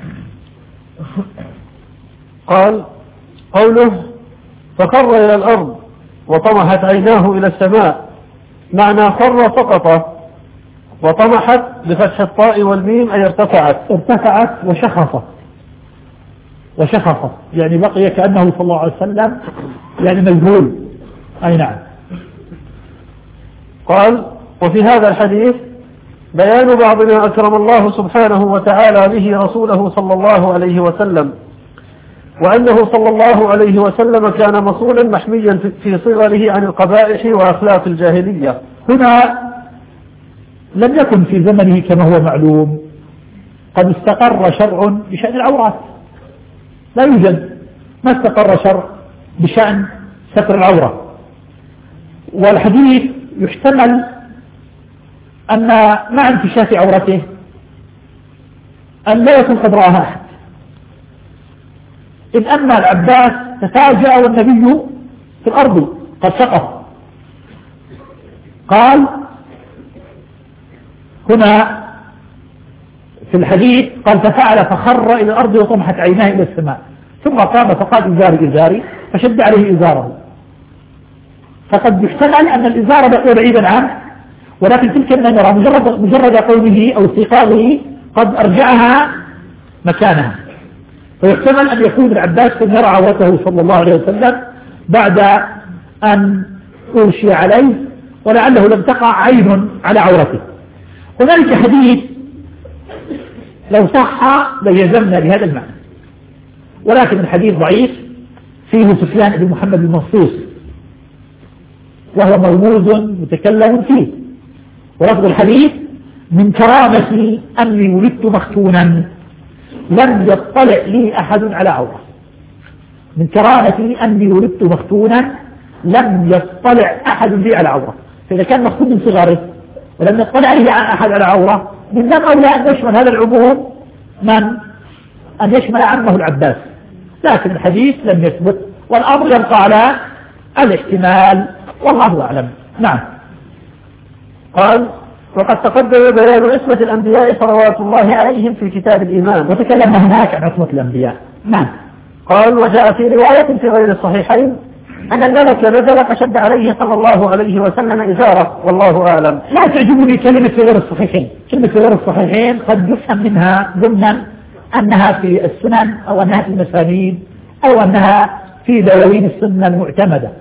قال قوله فخر إلى الأرض وطمحت عيناه إلى السماء، معنى خر سقط، وطمحت بفتح الطاء والميم أي ارتفعت وشخصت يعني بقي كأنه صلى الله عليه وسلم يعني مجهول. أي نعم. قال وفي هذا الحديث بيان بعض ما أكرم الله سبحانه وتعالى به رسوله صلى الله عليه وسلم، وأنه صلى الله عليه وسلم كان مصونا محميا في صغره عن القبائح وأخلاق الجاهلية. هنا لم يكن في زمنه كما هو معلوم قد استقر شرع بشأن العورات، لا يوجد ما استقر شرع بشأن ستر العورة. والحديث يحتمل أن مع انكشاف عورته أن لا يكون قد رآها أحد، إذ أن العباس تفاجأ والنبي في الأرض قد سقط. قال هنا في الحديث قال ففعل فخر إلى الأرض وطمحت عيناه إلى السماء، ثم قام فقال إزاري فشد عليه إزاره. فقد يحتمل أن الإزار بقي بعيدا عنه، ولكن تلك النمرة مجرد قومه أو استيقاظه قد أرجعها مكانها، فيحتمل أن يكون العباس قد يرى عورته صلى الله عليه وسلم بعد أن أرشي عليه، ولعله لم تقع عين على عورته. هنالك حديث لو صح ليلزمنا بهذا المعنى، ولكن الحديث ضعيف فيه سفيان بن محمد المنصوص وهو مرموز متكلم فيه. ولفظ الحديث من كرامتي أني ولدت مختونا لم يطلع لي أحد على عورة. من كرامتي أني ولدت مختونا لم يطلع أحد لي على عورة. فإذا كان مختون من صغره ولم يطلع لي أحد على عورة، من ذنب أولى أن يشمل هذا العموم أن يشمل عمه العباس، لكن الحديث لم يثبت والأمر يبقى على الاحتمال والله أعلم. نعم. قال وقد تقدم بيان عصمة الأنبياء صلوات الله عليهم في كتاب الإيمان، وتكلمنا هناك عن عصمة الأنبياء. نعم. قال وجاء في رواية في غير الصحيحين أن الملك نزل فشد عليه صلى الله عليه وسلم إزاره، والله أعلم. لا تعجبني كلمة في غير الصحيحين. كلمة في غير الصحيحين قد يفهم منها ضمنا أنها في السنن أو أنها في المسانيد أو أنها في دواوين السنة المعتمدة.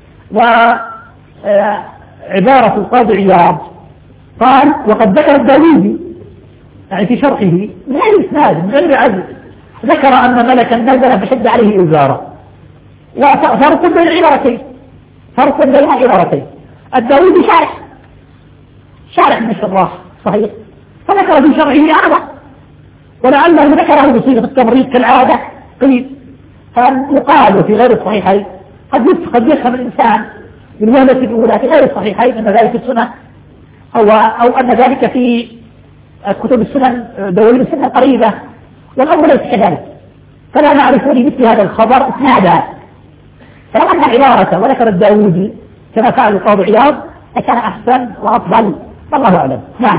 وعبارة القاضي عياض قال وقد ذكر الداوودي يعني في شرحه من غير إسناد من غير عزل، ذكر أن ملكا نزل فشد عليه إزاره، وفرق بين العبارتين، فرق بين العبارتين. الداوودي شارح من الشراح صحيح، فذكر في شرحه هذا، ولعله ذكره بصيغة التمريض كالعادة قليل. فيقال في غير الصحيحين قد يفهم الإنسان من وهلة الأولى في غير الصحيحين أن ذلك السنة أو أن ذلك في كتب السنن دواوين السنة قريبة، والأمر ليس كذلك، فلا نعرف لمثل هذا الخبر إسنادا. فلو أن عبارة وذكر الداوودي كما فعل القاضي عياض لكان أحسن وأفضل، والله أعلم. نعم.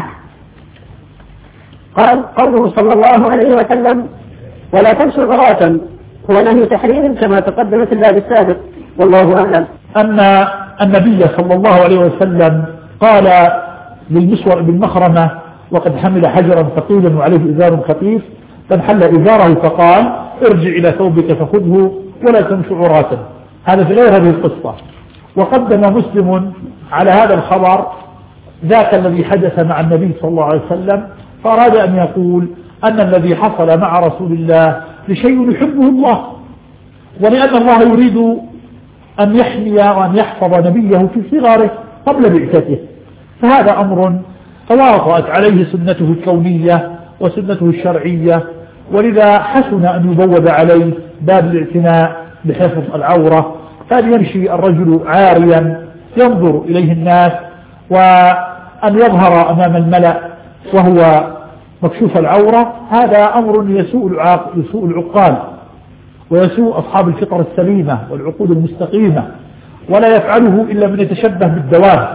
قال قوله صلى الله عليه وسلم ولا تمشوا عراة هو نهي تحريم كما تقدم في الباب السابق، والله أعلم. أن النبي صلى الله عليه وسلم قال للمسور بن مخرمة وقد حمل حجرا ثقيلا وعليه إزار خفيف فانحل إزاره فقال ارجع إلى ثوبك فخذه ولا تمشوا عراة. هذا في غير هذه القصة. وقدم مسلم على هذا الخبر ذاك الذي حدث مع النبي صلى الله عليه وسلم، فأراد أن يقول أن الذي حصل مع رسول الله لشيء يحبه الله، ولأن الله يريد أن يحمي وأن يحفظ نبيه في صغاره قبل بعثته، فهذا أمر تواطأت عليه سنته الكونية وسنته الشرعية، ولذا حسن أن يبوب عليه باب الاعتناء بحفظ العورة، فأن يمشي الرجل عاريا ينظر إليه الناس، وأن يظهر أمام الملأ وهو مكشوف العورة، هذا أمر يسوء العقال ويسوء أصحاب الفطر السليمة والعقول المستقيمة، ولا يفعله إلا من يتشبه بالدواب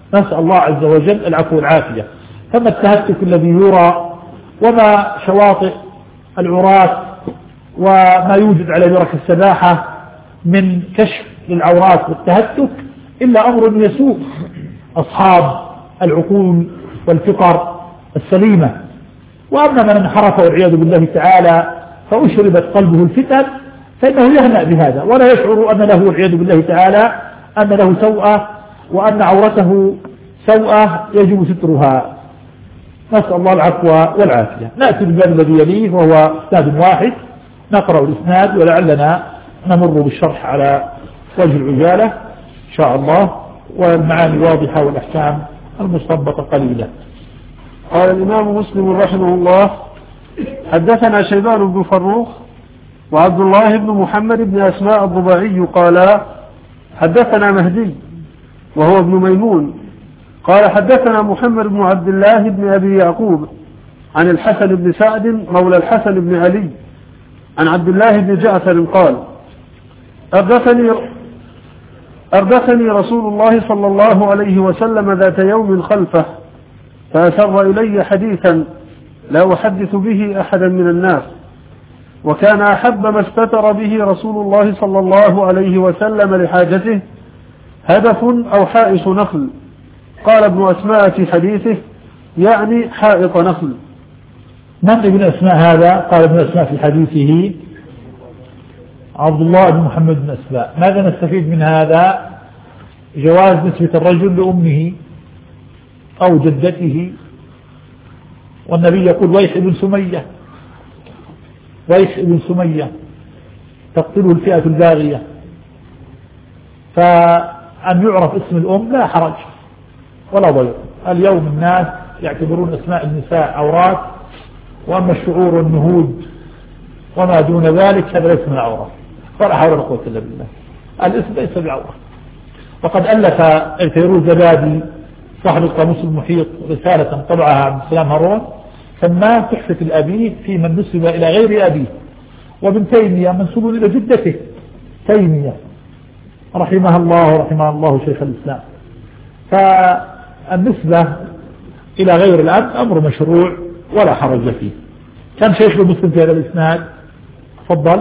نسأل الله عز وجل العفو والعافية. ثم التهتك الذي يرى وما شواطئ العراة وما يوجد على برك السباحة من كشف للعورات والتهتك إلا أمر يسوء أصحاب العقول والفطر السليمة. وأما من انحرف والعياذ بالله تعالى فأشربت قلبه الفتن فإنه يهنأ بهذا ولا يشعر أن له والعياذ بالله تعالى أن له سوءة وأن عورته سوءة يجب سترها. نسأل الله العفو والعافية. نأتي بالباب الذي يليه وهو إسناد واحد، نقرأ الإسناد ولعلنا نمر بالشرح على وجه العجالة إن شاء الله، والمعاني واضحة والأحكام المستنبطة قليلة. قال الإمام مسلم رحمه الله: حدثنا شيبان بن فروخ وعبد الله بن محمد بن أسماء الضباعي قال حدثنا مهدي وهو ابن ميمون قال حدثنا محمد بن عبد الله بن أبي يعقوب عن الحسن بن سعد مولى الحسن بن علي عن عبد الله بن جعفر قال أردفني رسول الله صلى الله عليه وسلم ذات يوم خلفه فأسر إلي حديثا لا أحدث به أحدا من الناس، وكان أحب ما استتر به رسول الله صلى الله عليه وسلم لحاجته هدف أو حائط نخل. قال ابن أسماء في حديثه يعني حائط نخل. من ابن أسماء هذا؟ قال ابن أسماء في حديثه عبد الله بن محمد بن أسماء. ماذا نستفيد من هذا؟ جواز نسبة الرجل لأمه أو جدته، والنبي يقول ويح ابن سمية، ويح ابن سمية تقتله الفئة الباغية. فأن يعرف اسم الأم لا حرج ولا ضير. اليوم الناس يعتبرون أسماء النساء عورات، وأما الشعور والنهود وما دون ذلك هذا ليس من العورة، ولا حول ولا قوة إلا بالله. الاسم ليس بعورة. وقد ألف الفيروز زبادي صاحب القاموس المحيط رسالة طبعها عبد السلام هارون سماه تحفة الأبي في من نسب إلى غير أبيه، وابن تيمية منسوب إلى جدته تيمية رحمه الله شيخ الإسلام. فالنسبة إلى غير الأب أمر مشروع ولا حرج فيه. كم شيخ المسلم في هذا الإسناد؟ تفضل.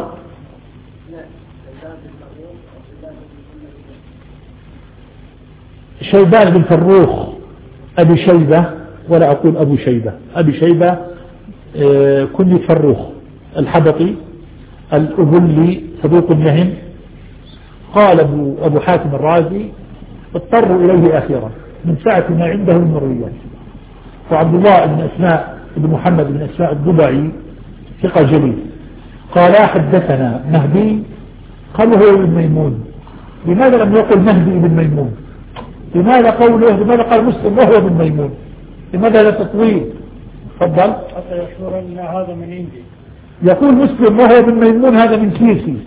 شيبان بن فروخ أبي شيبة، ولا أقول أبو شيبة، أبي شيبة كني فروخ الحبطي الأبلي صدوق النهم. قال أبو حاتم الرازي اضطروا إليه أخيرا من ساعة ما عنده المرويات. وعبد الله بن أسماء بن محمد بن أسماء الضبعي ثقة جليل. قال حدثنا مهدي، قال هو ابن ميمون. لماذا لم يقل مهدي بن ميمون؟ لماذا قال مسلم وهو ابن ميمون؟ لماذا هذا تطويل؟ تفضل. حتى يشعر أن هذا من عندي. يقول مسلم وهو ابن ميمون هذا من كيسي.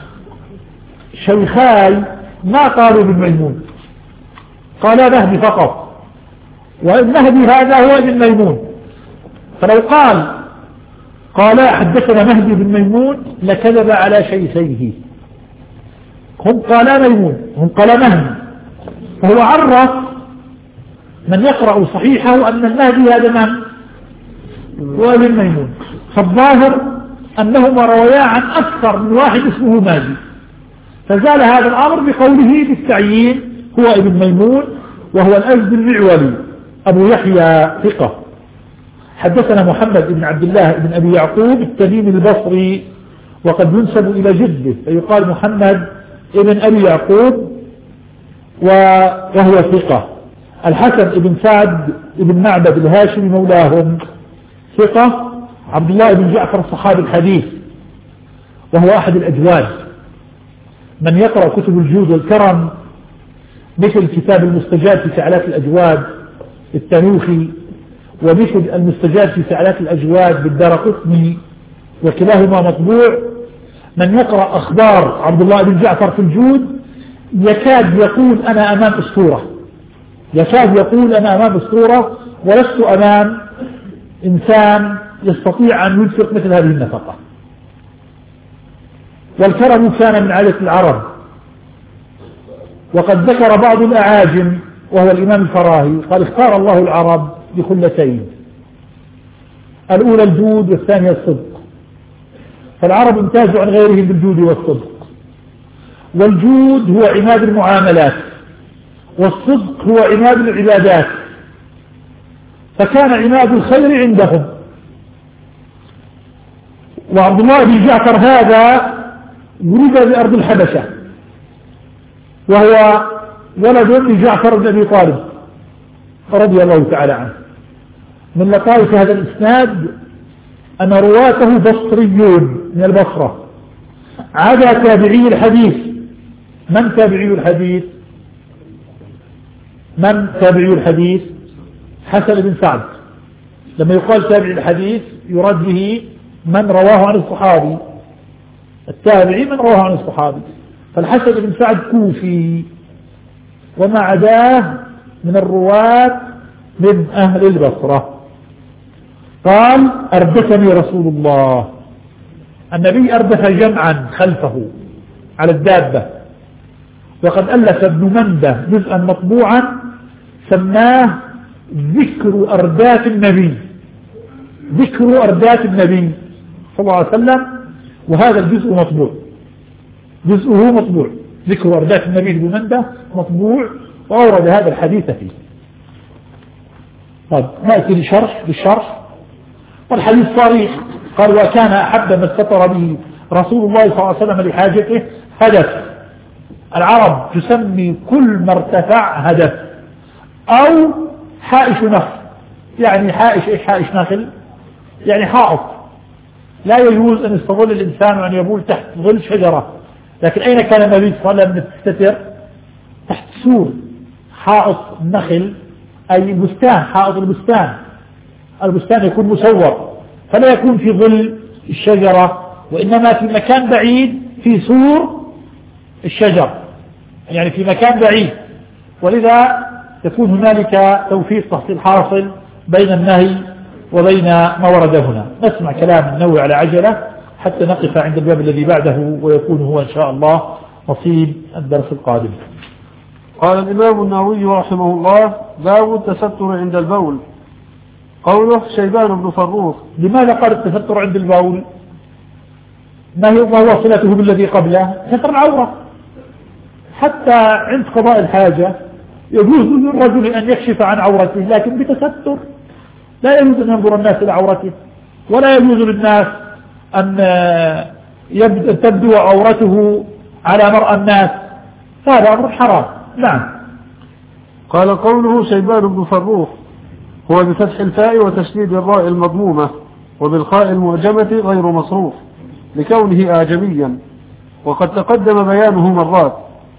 شيخاي ما قالوا ابن ميمون، قال مهدي فقط، والمهدي هذا هو ابن ميمون. فلو قال حدثنا مهدي بن ميمون لكذب على شيخيه. هم قالا ميمون، هم قالا مهدي، فهو عرف من يقرأ صحيحه أن المهدي هذا من هو ابن ميمون. فالظاهر أنهما روايا عن أكثر من واحد اسمه مهدي، فزال هذا الأمر بقوله بالتعيين هو ابن ميمون، وهو الأزد المعولي أبو يحيى ثقة. حدثنا محمد بن عبد الله بن أبي يعقوب التميمي البصري، وقد ينسب إلى جده فيقال محمد بن أبي يعقوب وهو ثقة. الحسن بن سعد بن معبد الهاشمي مولاهم ثقة. عبد الله بن جعفر صحابي الحديث وهو أحد الأجواد، من يقرأ كتب الجود والكرم مثل كتاب المستجاب في فعالات الأجواد التنوخي، ومثل المستجاب في فعالات الأجواد بالدارقطني، وكلاهما مطبوع. من يقرأ أخبار عبد الله بن جعفر في الجود يكاد يقول أنا أمام أسطورة، يكاد يقول أنا أمام أسطورة ولست أمام إنسان يستطيع أن ينفق مثل هذه النفقة. والكرم كان من عادة العرب، وقد ذكر بعض الأعاجم وهو الإمام الفراهي، قال اختار الله العرب بخلتين، الأولى الجود والثانية الصدق، فالعرب امتازوا عن غيرهم بالجود والصدق، والجود هو عماد المعاملات والصدق هو عماد العبادات، فكان عماد الخير عندهم. وعبد الله بن جعفر هذا ولد بأرض الحبشة، وهو ولد لجعفر بن أبي طالب رضي الله تعالى عنه. من لطائف هذا الإسناد أن رواته بصريون من البصرة عدا تابعي الحديث. من تابعي الحديث؟ من تابعي الحديث؟ حسن بن سعد. لما يقال تابعي الحديث يراد به من رواه عن الصحابي، التابعي من رواه عن الصحابي، فالحسن بن سعد كوفي، وما عداه من الرواة من أهل البصرة. قال أردفني رسول الله، النبي أردف جمعا خلفه على الدابة، وقد ألف ابن منده جزءا مطبوعا سماه ذكر أرداف النبي، ذكر أرداف النبي صلى الله عليه وسلم، وهذا الجزء مطبوع، جزءه مطبوع، ذكر أرداف النبي ابن منده مطبوع، وأورد هذا الحديث فيه. طيب نأتي بالشرح. والحديث صريح، قال وكان أحب ما استطر به رسول الله صلى الله عليه وسلم لحاجته هدف. العرب تسمي كل ما ارتفع هدف أو حائش نخل. يعني حائش إيش؟ حائش نخل يعني حائط، لا يجوز أن يستظل الإنسان وأن يبول تحت ظل شجرة، لكن أين كان النبي صلى الله عليه وسلم يستتر؟ تحت سور. حائط النخل أي بستان، حائط البستان، البستان يكون مسور فلا يكون في ظل الشجرة، وإنما في مكان بعيد في سور الشجر، يعني في مكان بعيد. ولذا يكون هنالك توفيق تحصيل حاصل بين النهي وبين ما ورد هنا. نسمع كلام النووي على عجلة حتى نقف عند الباب الذي بعده، ويكون هو إن شاء الله نصيب الدرس القادم. قال الإمام النووي رحمه الله: باب التستر عند البول. قوله شيبان بن فروخ. لماذا قال التستر عند البول؟ ما هو صلته بالذي قبله؟ ستر العورة. حتى عند قضاء الحاجة يجوز للرجل أن يكشف عن عورته لكن بتستر، لا يجوز أن ينظر الناس إلى عورته، ولا يجوز للناس أن تبدو عورته على مرأى الناس، هذا أمر حرام. نعم. قال قوله شيبان بن فروخ هو بفتح الفاء وتشديد الراء المضمومة وبالخاء المعجمة غير مصروف لكونه آجميا، وقد تقدم بيانه مرات.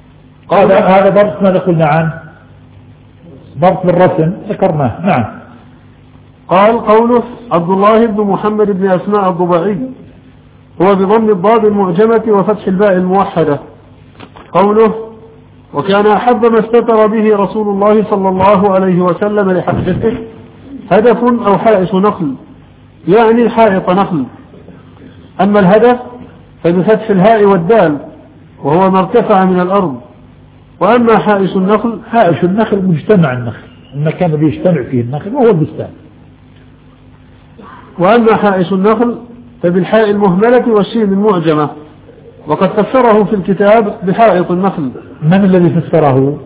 هذا ضبط ماذا قلنا عنه؟ ضبط بالرسم ذكرناه. نعم. قال قوله عبد الله بن محمد بن أسماء الضبعي هو بضم الضاد المعجمة وفتح الباء الموحدة. قوله وكان أحب ما استتر به رسول الله صلى الله عليه وسلم لحاجته هدف أو حائش نخل، يعني حائط نخل. أما الهدف فبفتح الهاء والدال وهو ما ارتفع من الأرض. وأما حائش النخل، حائش النخل مجتمع النخل، المكان الذي يجتمع فيه النخل وهو البستان. وأما حائش النخل فبالحاء المهملة والشين المعجمة، وقد فسره في الكتاب بحائط النخل. من الذي فسره؟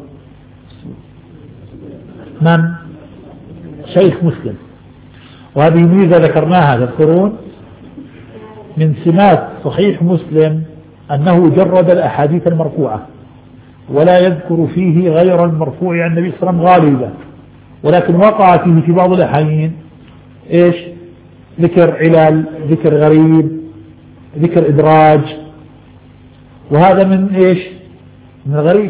من؟ شيخ مسلم. وهذه ميزة ذكرناها، تذكرون من سمات صحيح مسلم أنه جرد الأحاديث المرفوعة ولا يذكر فيه غير المرفوع عن النبي صلى الله عليه وسلم غالبا، ولكن وقع فيه في بعض الأحيان إيش؟ ذكر علل، ذكر غريب، ذكر إدراج، وهذا من إيش؟ من الغريب.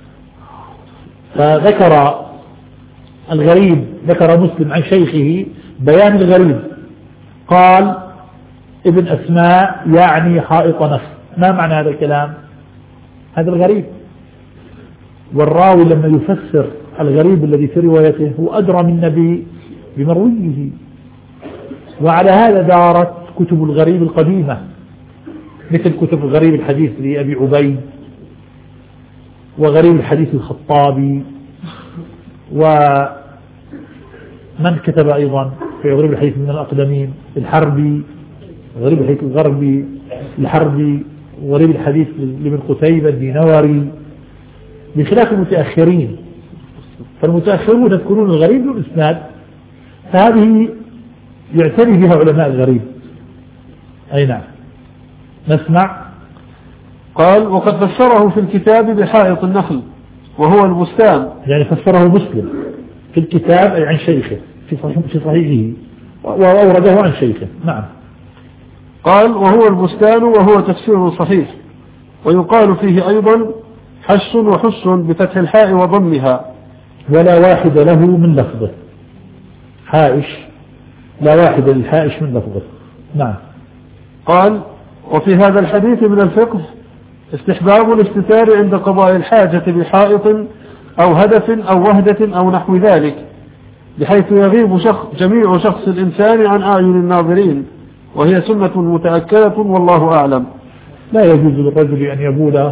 فذكر الغريب، ذكر مسلم عن شيخه بيان الغريب، قال ابن أسماء يعني حائط نفس. ما معنى هذا الكلام؟ هذا الغريب، والراوي لما يفسر الغريب الذي في روايته هو أدرى من النبي بمرويه. وعلى هذا دارت كتب الغريب القديمة مثل كتب غريب الحديث لأبي عبيد، وغريب الحديث الخطابي، ومن كتب أيضا في غريب الحديث من الأقدمين الحربي، غريب الحديث الغربي الحربي، غريب الحديث لابن قتيبة الدينوري، بخلاف المتأخرين. فالمتأخرون يذكرون الغريب بالإسناد، فهذه يعتني بها علماء الغريب. أي نعم. نسمع. قال: وقد فسره في الكتاب بحائط النخل وهو البستان، يعني فسره مسلم في الكتاب أي عن شيخه في صحيحه، وأورده عن شيخه. نعم. قال: وهو البستان وهو تفسير صحيح، ويقال فيه أيضا حش وحس بفتح الحاء وضمها، ولا واحد له من لفظه. حائش لا واحد للحائش من لفظه. نعم. قال: وفي هذا الحديث من الفقه استحباب الاستتار عند قضاء الحاجة بحائط أو هدف أو وهدة أو نحو ذلك، بحيث يغيب جميع شخص الإنسان عن أعين الناظرين، وهي سنة متأكدة والله أعلم. لا يجوز للرجل أن يبول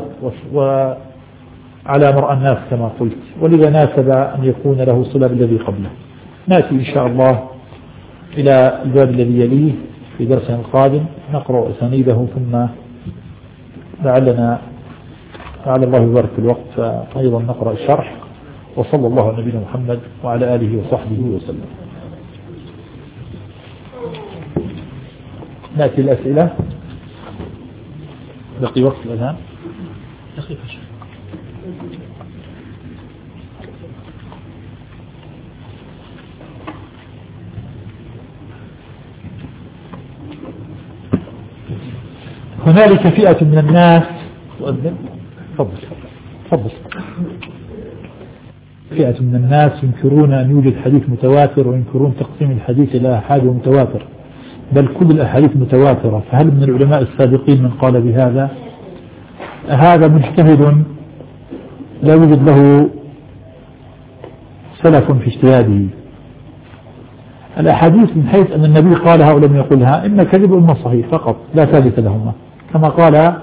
على مرأى الناس كما قلت، ولذا ناسب أن يكون له صلة بالذي قبله. نأتي إن شاء الله إلى الباب الذي يليه في درسنا القادم، نقرأ أسانيده ثم لعل الله يبارك في الوقت فأيضا نقرأ الشرح. وصلى الله على نبينا محمد وعلى آله وصحبه وسلم. نأتي الأسئلة. بقي وقت الأذان. هنالك فئة من الناس تفضل. فئة من الناس ينكرون أن يوجد حديث متواتر، وينكرون تقسيم الحديث إلى أحاد ومتواتر، بل كل الأحاديث متواترة. فهل من العلماء السابقين من قال بهذا؟ هذا مجتهد لا يوجد له سلف في اجتهاده. الأحاديث من حيث أن النبي قالها أو لم يقلها إما كذب وإما صحيح فقط، لا ثالث لهما، كما قال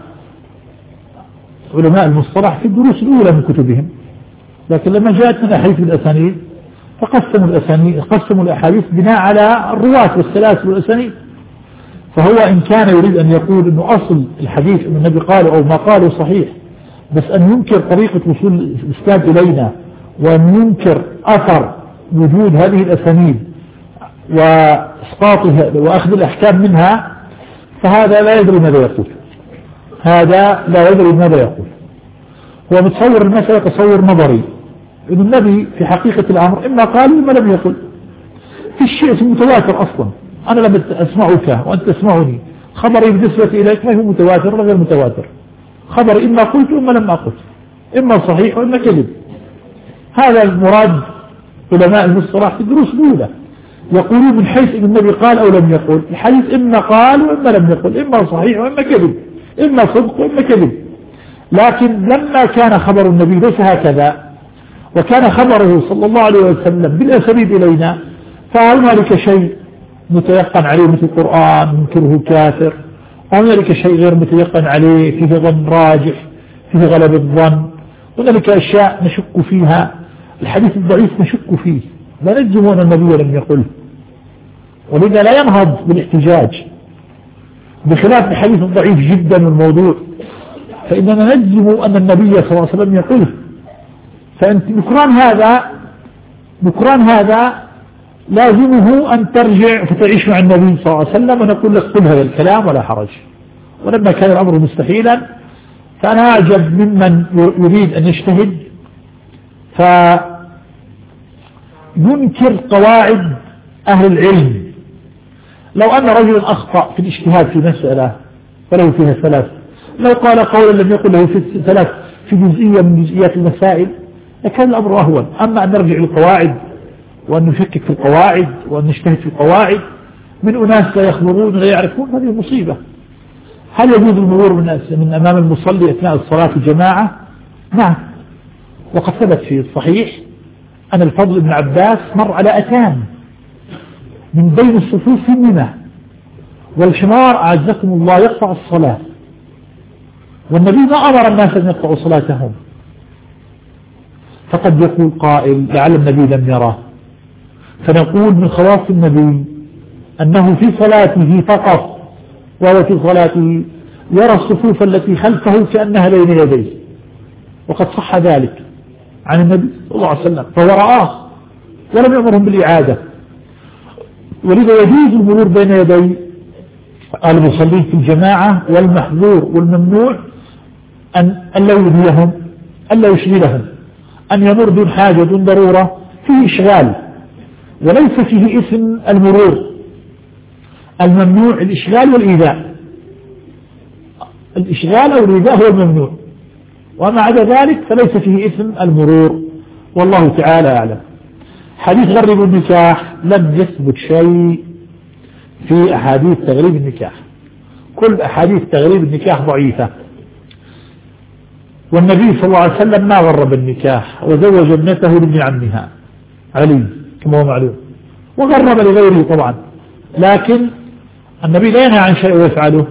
علماء المصطلح في الدروس الأولى من كتبهم. لكن لما جاءت من أحاديث الأسانيد قسموا الأحاديث بناء على الرواة والسلاسل والأسانيد. فهو إن كان يريد أن يقول أنه أصل الحديث أن النبي قاله أو ما قاله صحيح، بس أن ينكر طريقة وصول الإسناد إلينا، وأن ينكر أثر وجود هذه الأسانيد وإسقاطها وأخذ الأحكام منها، فهذا لا يدري ماذا يقول. هو متصور المسألة تصور نظري، أن النبي في حقيقة الأمر إما قال وما لم يقل. في الشيء متواتر أصلا، أنا لم أسمعك وأنت تسمعني، خبري بالنسبة إليك ما هو متواتر ولا غير متواتر. خبري إما قلت وإما لم أقل، إما صحيح وإما كذب. هذا المراد علماء المصطلح في الدروس الأولى، يقولون من حيث أن النبي قال أو لم يقل. الحديث إما قال وإما لم يقل، إما صحيح وإما كذب، إما صدق وإما كذب. لكن لما كان خبر النبي ليس هكذا، وكان خبره صلى الله عليه وسلم بالأسانيد إلينا، فهنالك شيء متيقن عليه مثل القرآن منكره كافر، وهنالك شيء غير متيقن عليه فيه ظن راجح، فيه غلب الظن، هنالك أشياء نشك فيها. الحديث الضعيف نشك فيه، لا نجزم أن النبي لم يقل، ولذا لا ينهض بالاحتجاج، بخلاف الحديث الضعيف جدا الموضوع، فإننا نجزم أن النبي صلى الله عليه وسلم يقول. فأنت نكران هذا لازمه أن ترجع فتعيش مع النبي صلى الله عليه وسلم ونقول لك قل هذا الكلام ولا حرج. ولما كان الأمر مستحيلا، فأنا أعجب ممن يريد أن يجتهد فينكر قواعد أهل العلم. لو أن رجلا أخطأ في الاجتهاد في مسألة فله فيها ثلاث، لو قال قولا لم يقل له في ثلاث في جزئية من جزئيات المسائل لكان الأمر أهون. أما أن نرجع للقواعد وأن نشكك في القواعد وأن نجتهد في القواعد من أناس لا يخبرون ولا يعرفون، هذه مصيبة. هل يجوز المرور من أمام المصلي أثناء الصلاة الجماعة؟ نعم، وقد ثبت في الصحيح أن الفضل بن عباس مر على أتان من بين الصفوف في منى، والحمار أعزكم الله يقطع الصلاة، والنبي ما أمر الناس أن يقطعوا صلاتهم. فقد يقول قائل لعل النبي لم يره، فنقول من خواص النبي أنه في صلاته فقط، وهو في صلاته يرى الصفوف التي خلفه كأنها بين يديه، وقد صح ذلك عن النبي صلى الله عليه وسلم، فهو رآه ولم يأمرهم بالإعادة. ولذا يجوز المرور بين يدي المصلين في الجماعة، والمحظور والممنوع أن لا يؤذيهم، أن لا يشغلهم، أن يمر دون حاجة دون ضرورة، فيه إشغال وليس فيه إثم المرور. الممنوع الإشغال والإيذاء، الإشغال أو الإيذاء هو الممنوع، وما عدا ذلك فليس فيه إثم المرور، والله تعالى أعلم. حديث غرب النكاح لم يثبت شيء في أحاديث تغريب النكاح، كل أحاديث تغريب النكاح ضعيفة، والنبي صلى الله عليه وسلم ما غرب النكاح، وزوج ابنته لابن عمها علي كما هو معلوم، وغرب لغيره طبعا، لكن النبي لا ينهى عن شيء ويفعله.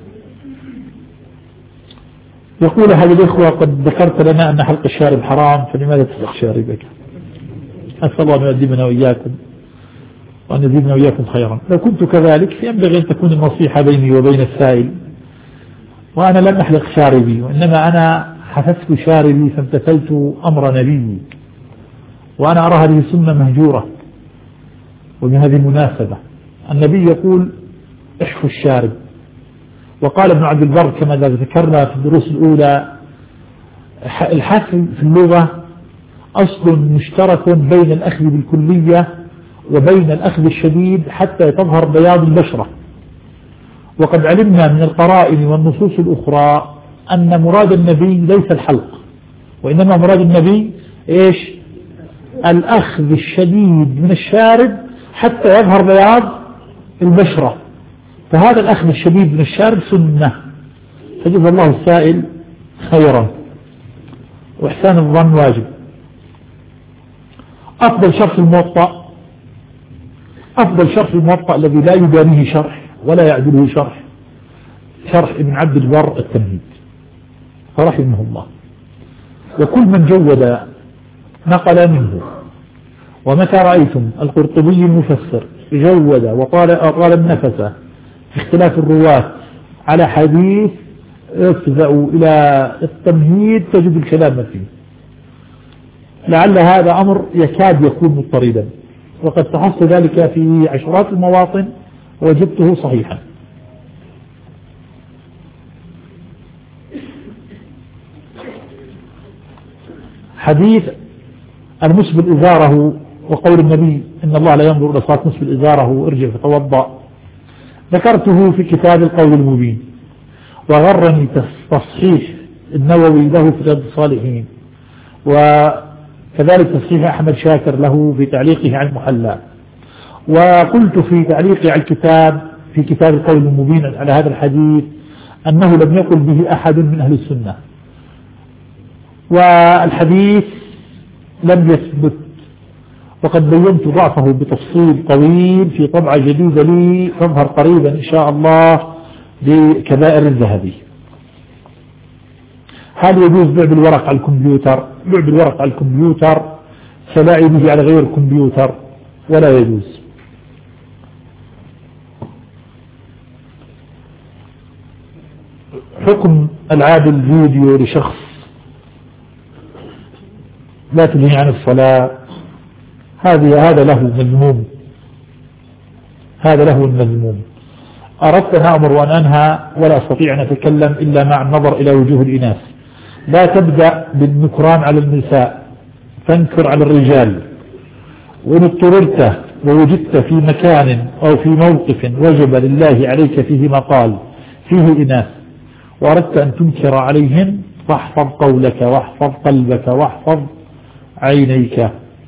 يقول أحد الإخوة قد ذكرت لنا أن حلق الشارب حرام، فلماذا تحلق شاربك؟ أسأل الله أن يؤدبنا وإياكم وأن يزيدنا وإياكم خيرا. لو كنت كذلك فينبغي أن تكون النصيحة بيني وبين السائل، وأنا لم أحلق شاربي، وإنما أنا حفظت شاربي فامتثلت أمر نبي، وأنا أرى هذه سنة مهجورة. وبهذه المناسبة النبي يقول احفوا الشارب، وقال ابن عبد البر كما ذكرنا في الدروس الأولى الحث في اللغة أصل مشترك بين الأخذ بالكلية وبين الأخذ الشديد حتى تظهر بياض البشرة. وقد علمنا من القرائن والنصوص الأخرى أن مراد النبي ليس الحلق، وإنما مراد النبي إيش؟ الأخذ الشديد من الشارب حتى يظهر بياض البشرة، فهذا الأخذ الشديد من الشارب سنة، فجزا الله السائل خيرا، وإحسان الظن واجب. أفضل شرح الموطأ، أفضل شرح الموطأ الذي لا يبانيه شرح ولا يعدله شرح ابن عبد البر التمهيد فرحمه الله. وكل من جود نقل منه، ومتى رأيتم القرطبي المفسر جود وطال النفس في اختلاف الرواة على حديث افزأوا إلى التمهيد تجد الكلام فيه، لعل هذا أمر يكاد يكون مضطردا، وقد فحصت ذلك في عشرات المواطن وجدته صحيحا. حديث المسبل إزاره وقول النبي إن الله لا ينظر إلى صلاة مسبل إزاره ارجع فتوضأ، ذكرته في كتاب القول المبين، وغرني تصحيح النووي له في رياض الصالحين، وكذلك تصحيح أحمد شاكر له في تعليقه على المحلى. وقلت في تعليقي على الكتاب في كتاب القول المبين على هذا الحديث أنه لم يقل به أحد من أهل السنة، والحديث لم يثبت، وقد بينت ضعفه بتفصيل طويل في طبعة جديدة لي تظهر قريبا إن شاء الله بكبائر الذهبي. هل يجوز بيع بالورق على الكمبيوتر؟ بيع بالورق على الكمبيوتر سلاعي به على غير الكمبيوتر ولا يجوز. حكم ألعاب الفيديو لشخص لا تنهي عن الصلاة، هذا له مذموم، هذا له المذموم. أردت أن أمر وأن أنهى ولا أستطيع أن أتكلم إلا مع النظر إلى وجوه الإناث. لا تبدأ بالنكران على النساء، تنكر على الرجال، وإن اضطررت ووجدت في مكان أو في موقف وجب لله عليك فيه مقال فيه إناث وأردت أن تنكر عليهم فاحفظ قولك واحفظ قلبك واحفظ عينيك.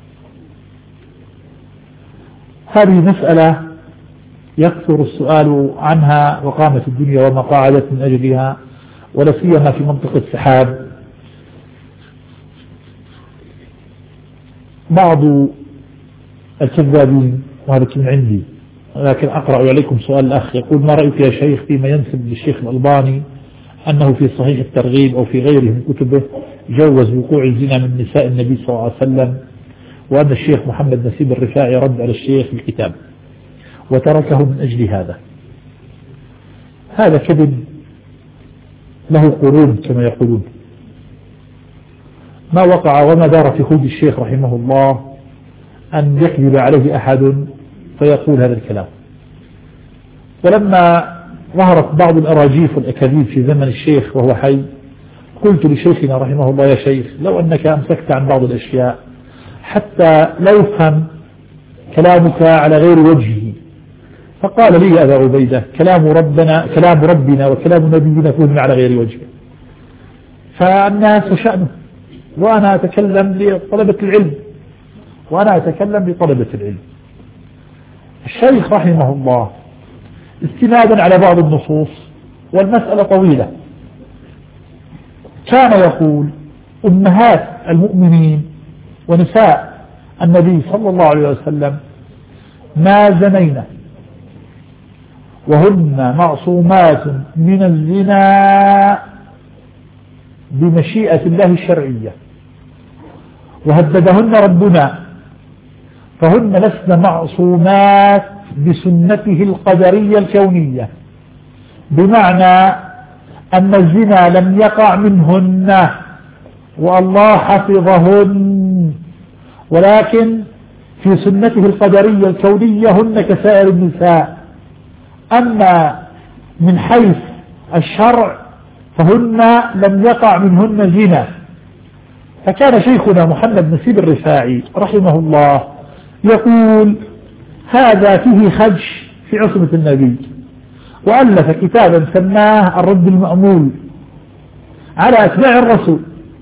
هذه مسألة يكثر السؤال عنها وقامت الدنيا وما قاعدت من أجلها، ولا سيما في منطقة السحاب. بعض الكذابين، وهذا من عندي، لكن أقرأ عليكم سؤال الأخ يقول: ما رأيك يا شيخ فيما ينسب للشيخ الألباني أنه في صحيح الترغيب أو في غيره من كتبه جوز وقوع الزنا من نساء النبي صلى الله عليه وسلم، وأن الشيخ محمد نسيب الرفاعي رد على الشيخ الكتاب وتركه من أجل هذا. هذا كذب له قرون كما يقولون، ما وقع وما دار في خلد الشيخ رحمه الله أن يكذب عليه أحد فيقول هذا الكلام. ولما ظهرت بعض الأراجيف والأكاذيب في زمن الشيخ وهو حي، قلت لشيخنا رحمه الله: يا شيخ، لو أنك أمسكت عن بعض الأشياء حتى لا يفهم كلامك على غير وجهه. فقال لي: يا أبا عبيدة، كلام ربنا وكلام نبينا فهم على غير وجهه، فالناس شأنه، وأنا أتكلم لطلبة العلم، الشيخ رحمه الله استنادا على بعض النصوص، والمسألة طويلة، كان يقول: أمهات المؤمنين ونساء النبي صلى الله عليه وسلم ما زنينا، وهن معصومات من الزنا بمشيئة الله الشرعية، وهددهن ربنا، فهن لسن معصومات بسنته القدرية الكونية، بمعنى أن الزنا لم يقع منهن والله حفظهن، ولكن في سنته القدرية الكونية هن كسائر النساء. أما من حيث الشرع فهن لم يقع منهن زنا. فكان شيخنا محمد نسيب الرفاعي رحمه الله يقول: هذا فيه خدش في عصمة النبي، وألف كتابا سماه الرد المأمول على أتباع الرسول،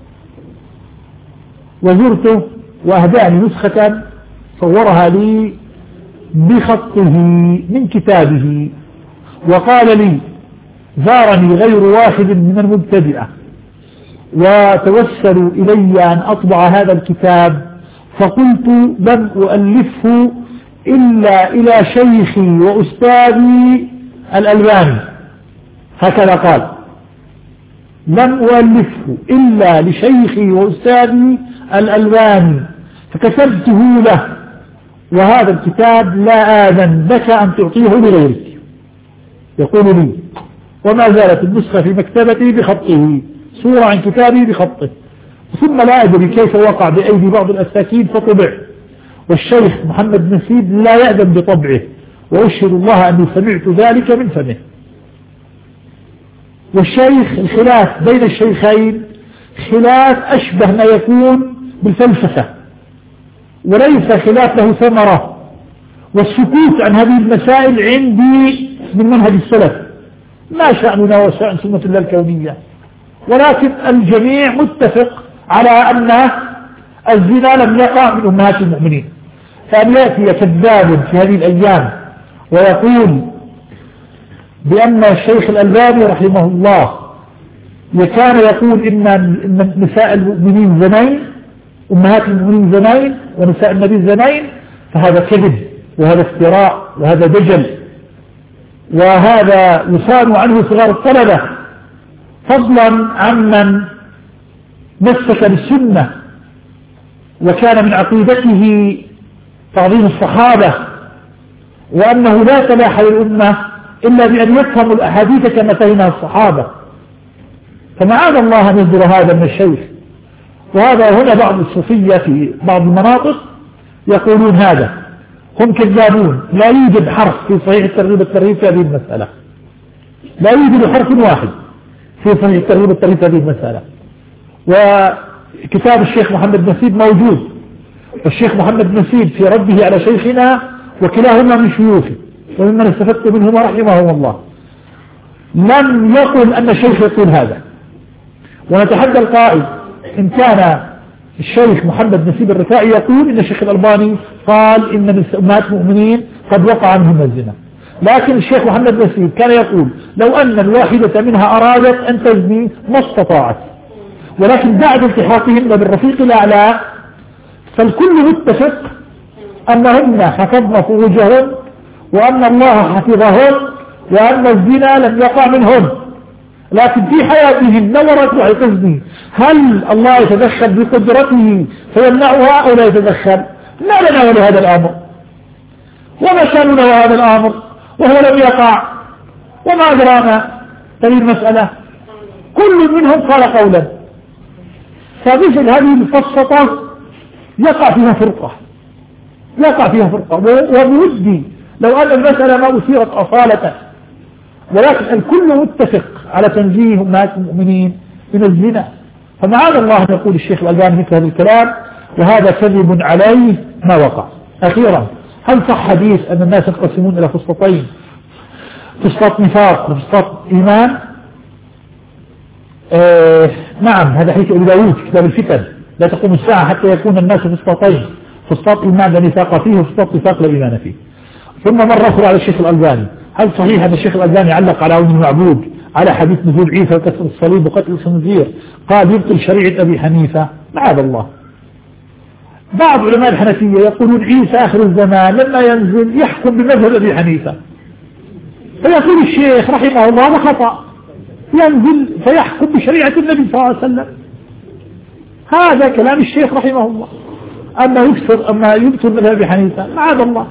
وزرته وأهداني نسخة صورها لي بخطه من كتابه، وقال لي: زارني غير واحد من المبتدئة وتوسلوا إلي أن أطبع هذا الكتاب، فقلت: لم أؤلفه إلا إلى شيخي وأستاذي الألباني. هكذا قال: لم أؤلفه إلا لشيخي وأستاذي الألباني، فكتبته له، وهذا الكتاب لا آذن لك أن تعطيه لغيرك. يقول لي: وما زالت النسخة في مكتبتي بخطه، صورة عن كتابي بخطه، ثم لا أدري كيف وقع بأيدي بعض الأساكين فطبع، والشيخ محمد نسيب لا يأذن بطبعه، وأشهد الله أني سمعت ذلك من فمه. والشيخ الخلاف بين الشيخين خلاف أشبه ما يكون بالفلسفة، وليس خلاف له ثمرة، والسكوت عن هذه المسائل عندي من منهج السلف، ما شأننا وشأن سنة الله الكونية، ولكن الجميع متفق على أن الزنا لم يقع من أمهات المؤمنين. فأن يأتي كذاب في هذه الأيام ويقول بأن الشيخ الألباني رحمه الله كان يقول إن نساء المؤمنين زنين، أمهات المؤمنين زنين، ونساء النبي زنين، فهذا كذب، وهذا افتراء، وهذا دجل، وهذا يصان عنه صغار الطلبة، فضلا عمن مسك بالسنة وكان من عقيدته تعظيم الصحابة، وأنه لا تلاح للأمة إلا بأن يفهموا الأحاديث كما فهمها الصحابة. فمعاذ الله أن يصدر هذا من الشيخ. وهذا هنا بعض الصوفية في بعض المناطق يقولون هذا، هم كذابون، لا يوجد حرف في صحيح الترغيب والترهيب في هذه المسألة، لا يوجد حرف واحد في صحيح الترغيب والترهيب في هذه المسألة. وكتاب الشيخ محمد نسيب موجود، والشيخ محمد نسيب في رده على شيخنا، وكلاهما من شيوخه وممن استفدت منهما رحمه الله، لم يقل أن الشيخ يقول هذا. ونتحدى القائل إن كان الشيخ محمد نسيب الرفاعي يقول إن الشيخ الألباني قال إن أمهات المؤمنين قد وقع منهم الزنا، لكن الشيخ محمد نسيب كان يقول لو أن الواحدة منها أرادت أن تزني ما استطاعت، ولكن بعد التحاقهن بالرفيق الأعلى فالكل متفق أنهن حفظن فروجهن، وأن الله حفظهن، وأن الزنا لم يقع منهن. لكن في حياتهم نورت على قصدي هل الله يتدخل بقدرته فيمنعها أو لا يتدخل؟ ما لنا ولهذا الأمر، وما شأننا وهذا الأمر وهو لم يقع، وما أدرانا هذه المسألة. كل منهم قال قولا، فمثل هذه المفسطة يقع فيها فرقة، وبودي لو أن المسألة ما أثيرت أصالة، ولكن الكل متفق على تنزيه أمهات المؤمنين من الزنا، فمعاذ الله أن يقول الشيخ الألباني مثل هذا الكلام، وهذا كذب عليه ما وقع. أخيرا، هل صح حديث أن الناس ينقسمون إلى فسطتين، فسطاط نفاق وفسطاط إيمان؟ نعم، هذا حديث أبي داود في كتاب الفتن، لا تقوم الساعة حتى يكون الناس فسطتين، فسطاط إيمان لا نفاق فيه وفسطاط نفاق لا إيمان فيه. ثم مرة أخرى على الشيخ الألباني، هل صحيح أن الشيخ الألباني علق على عون المعبود على حديث نزول عيسى وكسر الصليب وقتل الخنزير، قال يبطل شريعة أبي حنيفة؟ معاذ الله. بعض علماء الحنفية يقولون عيسى آخر الزمان لما ينزل يحكم بمذهب أبي حنيفة، فيقول الشيخ رحمه الله هذا خطأ، ينزل فيحكم بشريعة النبي صلى الله عليه وسلم. هذا كلام الشيخ رحمه الله، أما يبطل مذهب أبي حنيفة، معاذ الله.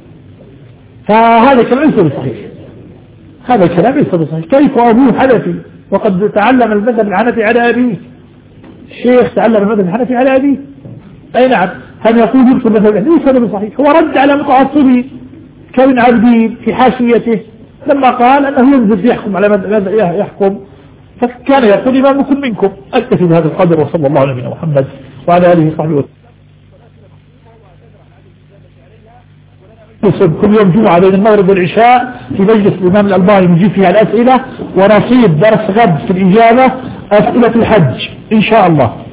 فهذا كلام ليس بصحيح، هذا الكلام ليس بصحيح. كيف أبوه حنفي وقد تعلم المذهب الحنفي على أبيه؟ الشيخ تعلم المذهب الحنفي على أبيه؟ أي نعم. هل يقول يبطل مذهب الحنفي؟ ليس بصحيح. هو رد على متعصبين كابن عبدين في حاشيته لما قال أنه ينزل يحكم على ماذا يحكم، فكان يقول إمامكم منكم. أكتفي بهذا القدر، وصلى الله على نبينا محمد وعلى آله وصحبه وسلم. كل يوم جمعة بين المغرب والعشاء في مجلس الإمام الألباني نجيب فيها الأسئلة، ونصيب درس غد في الإجابة أسئلة الحج إن شاء الله.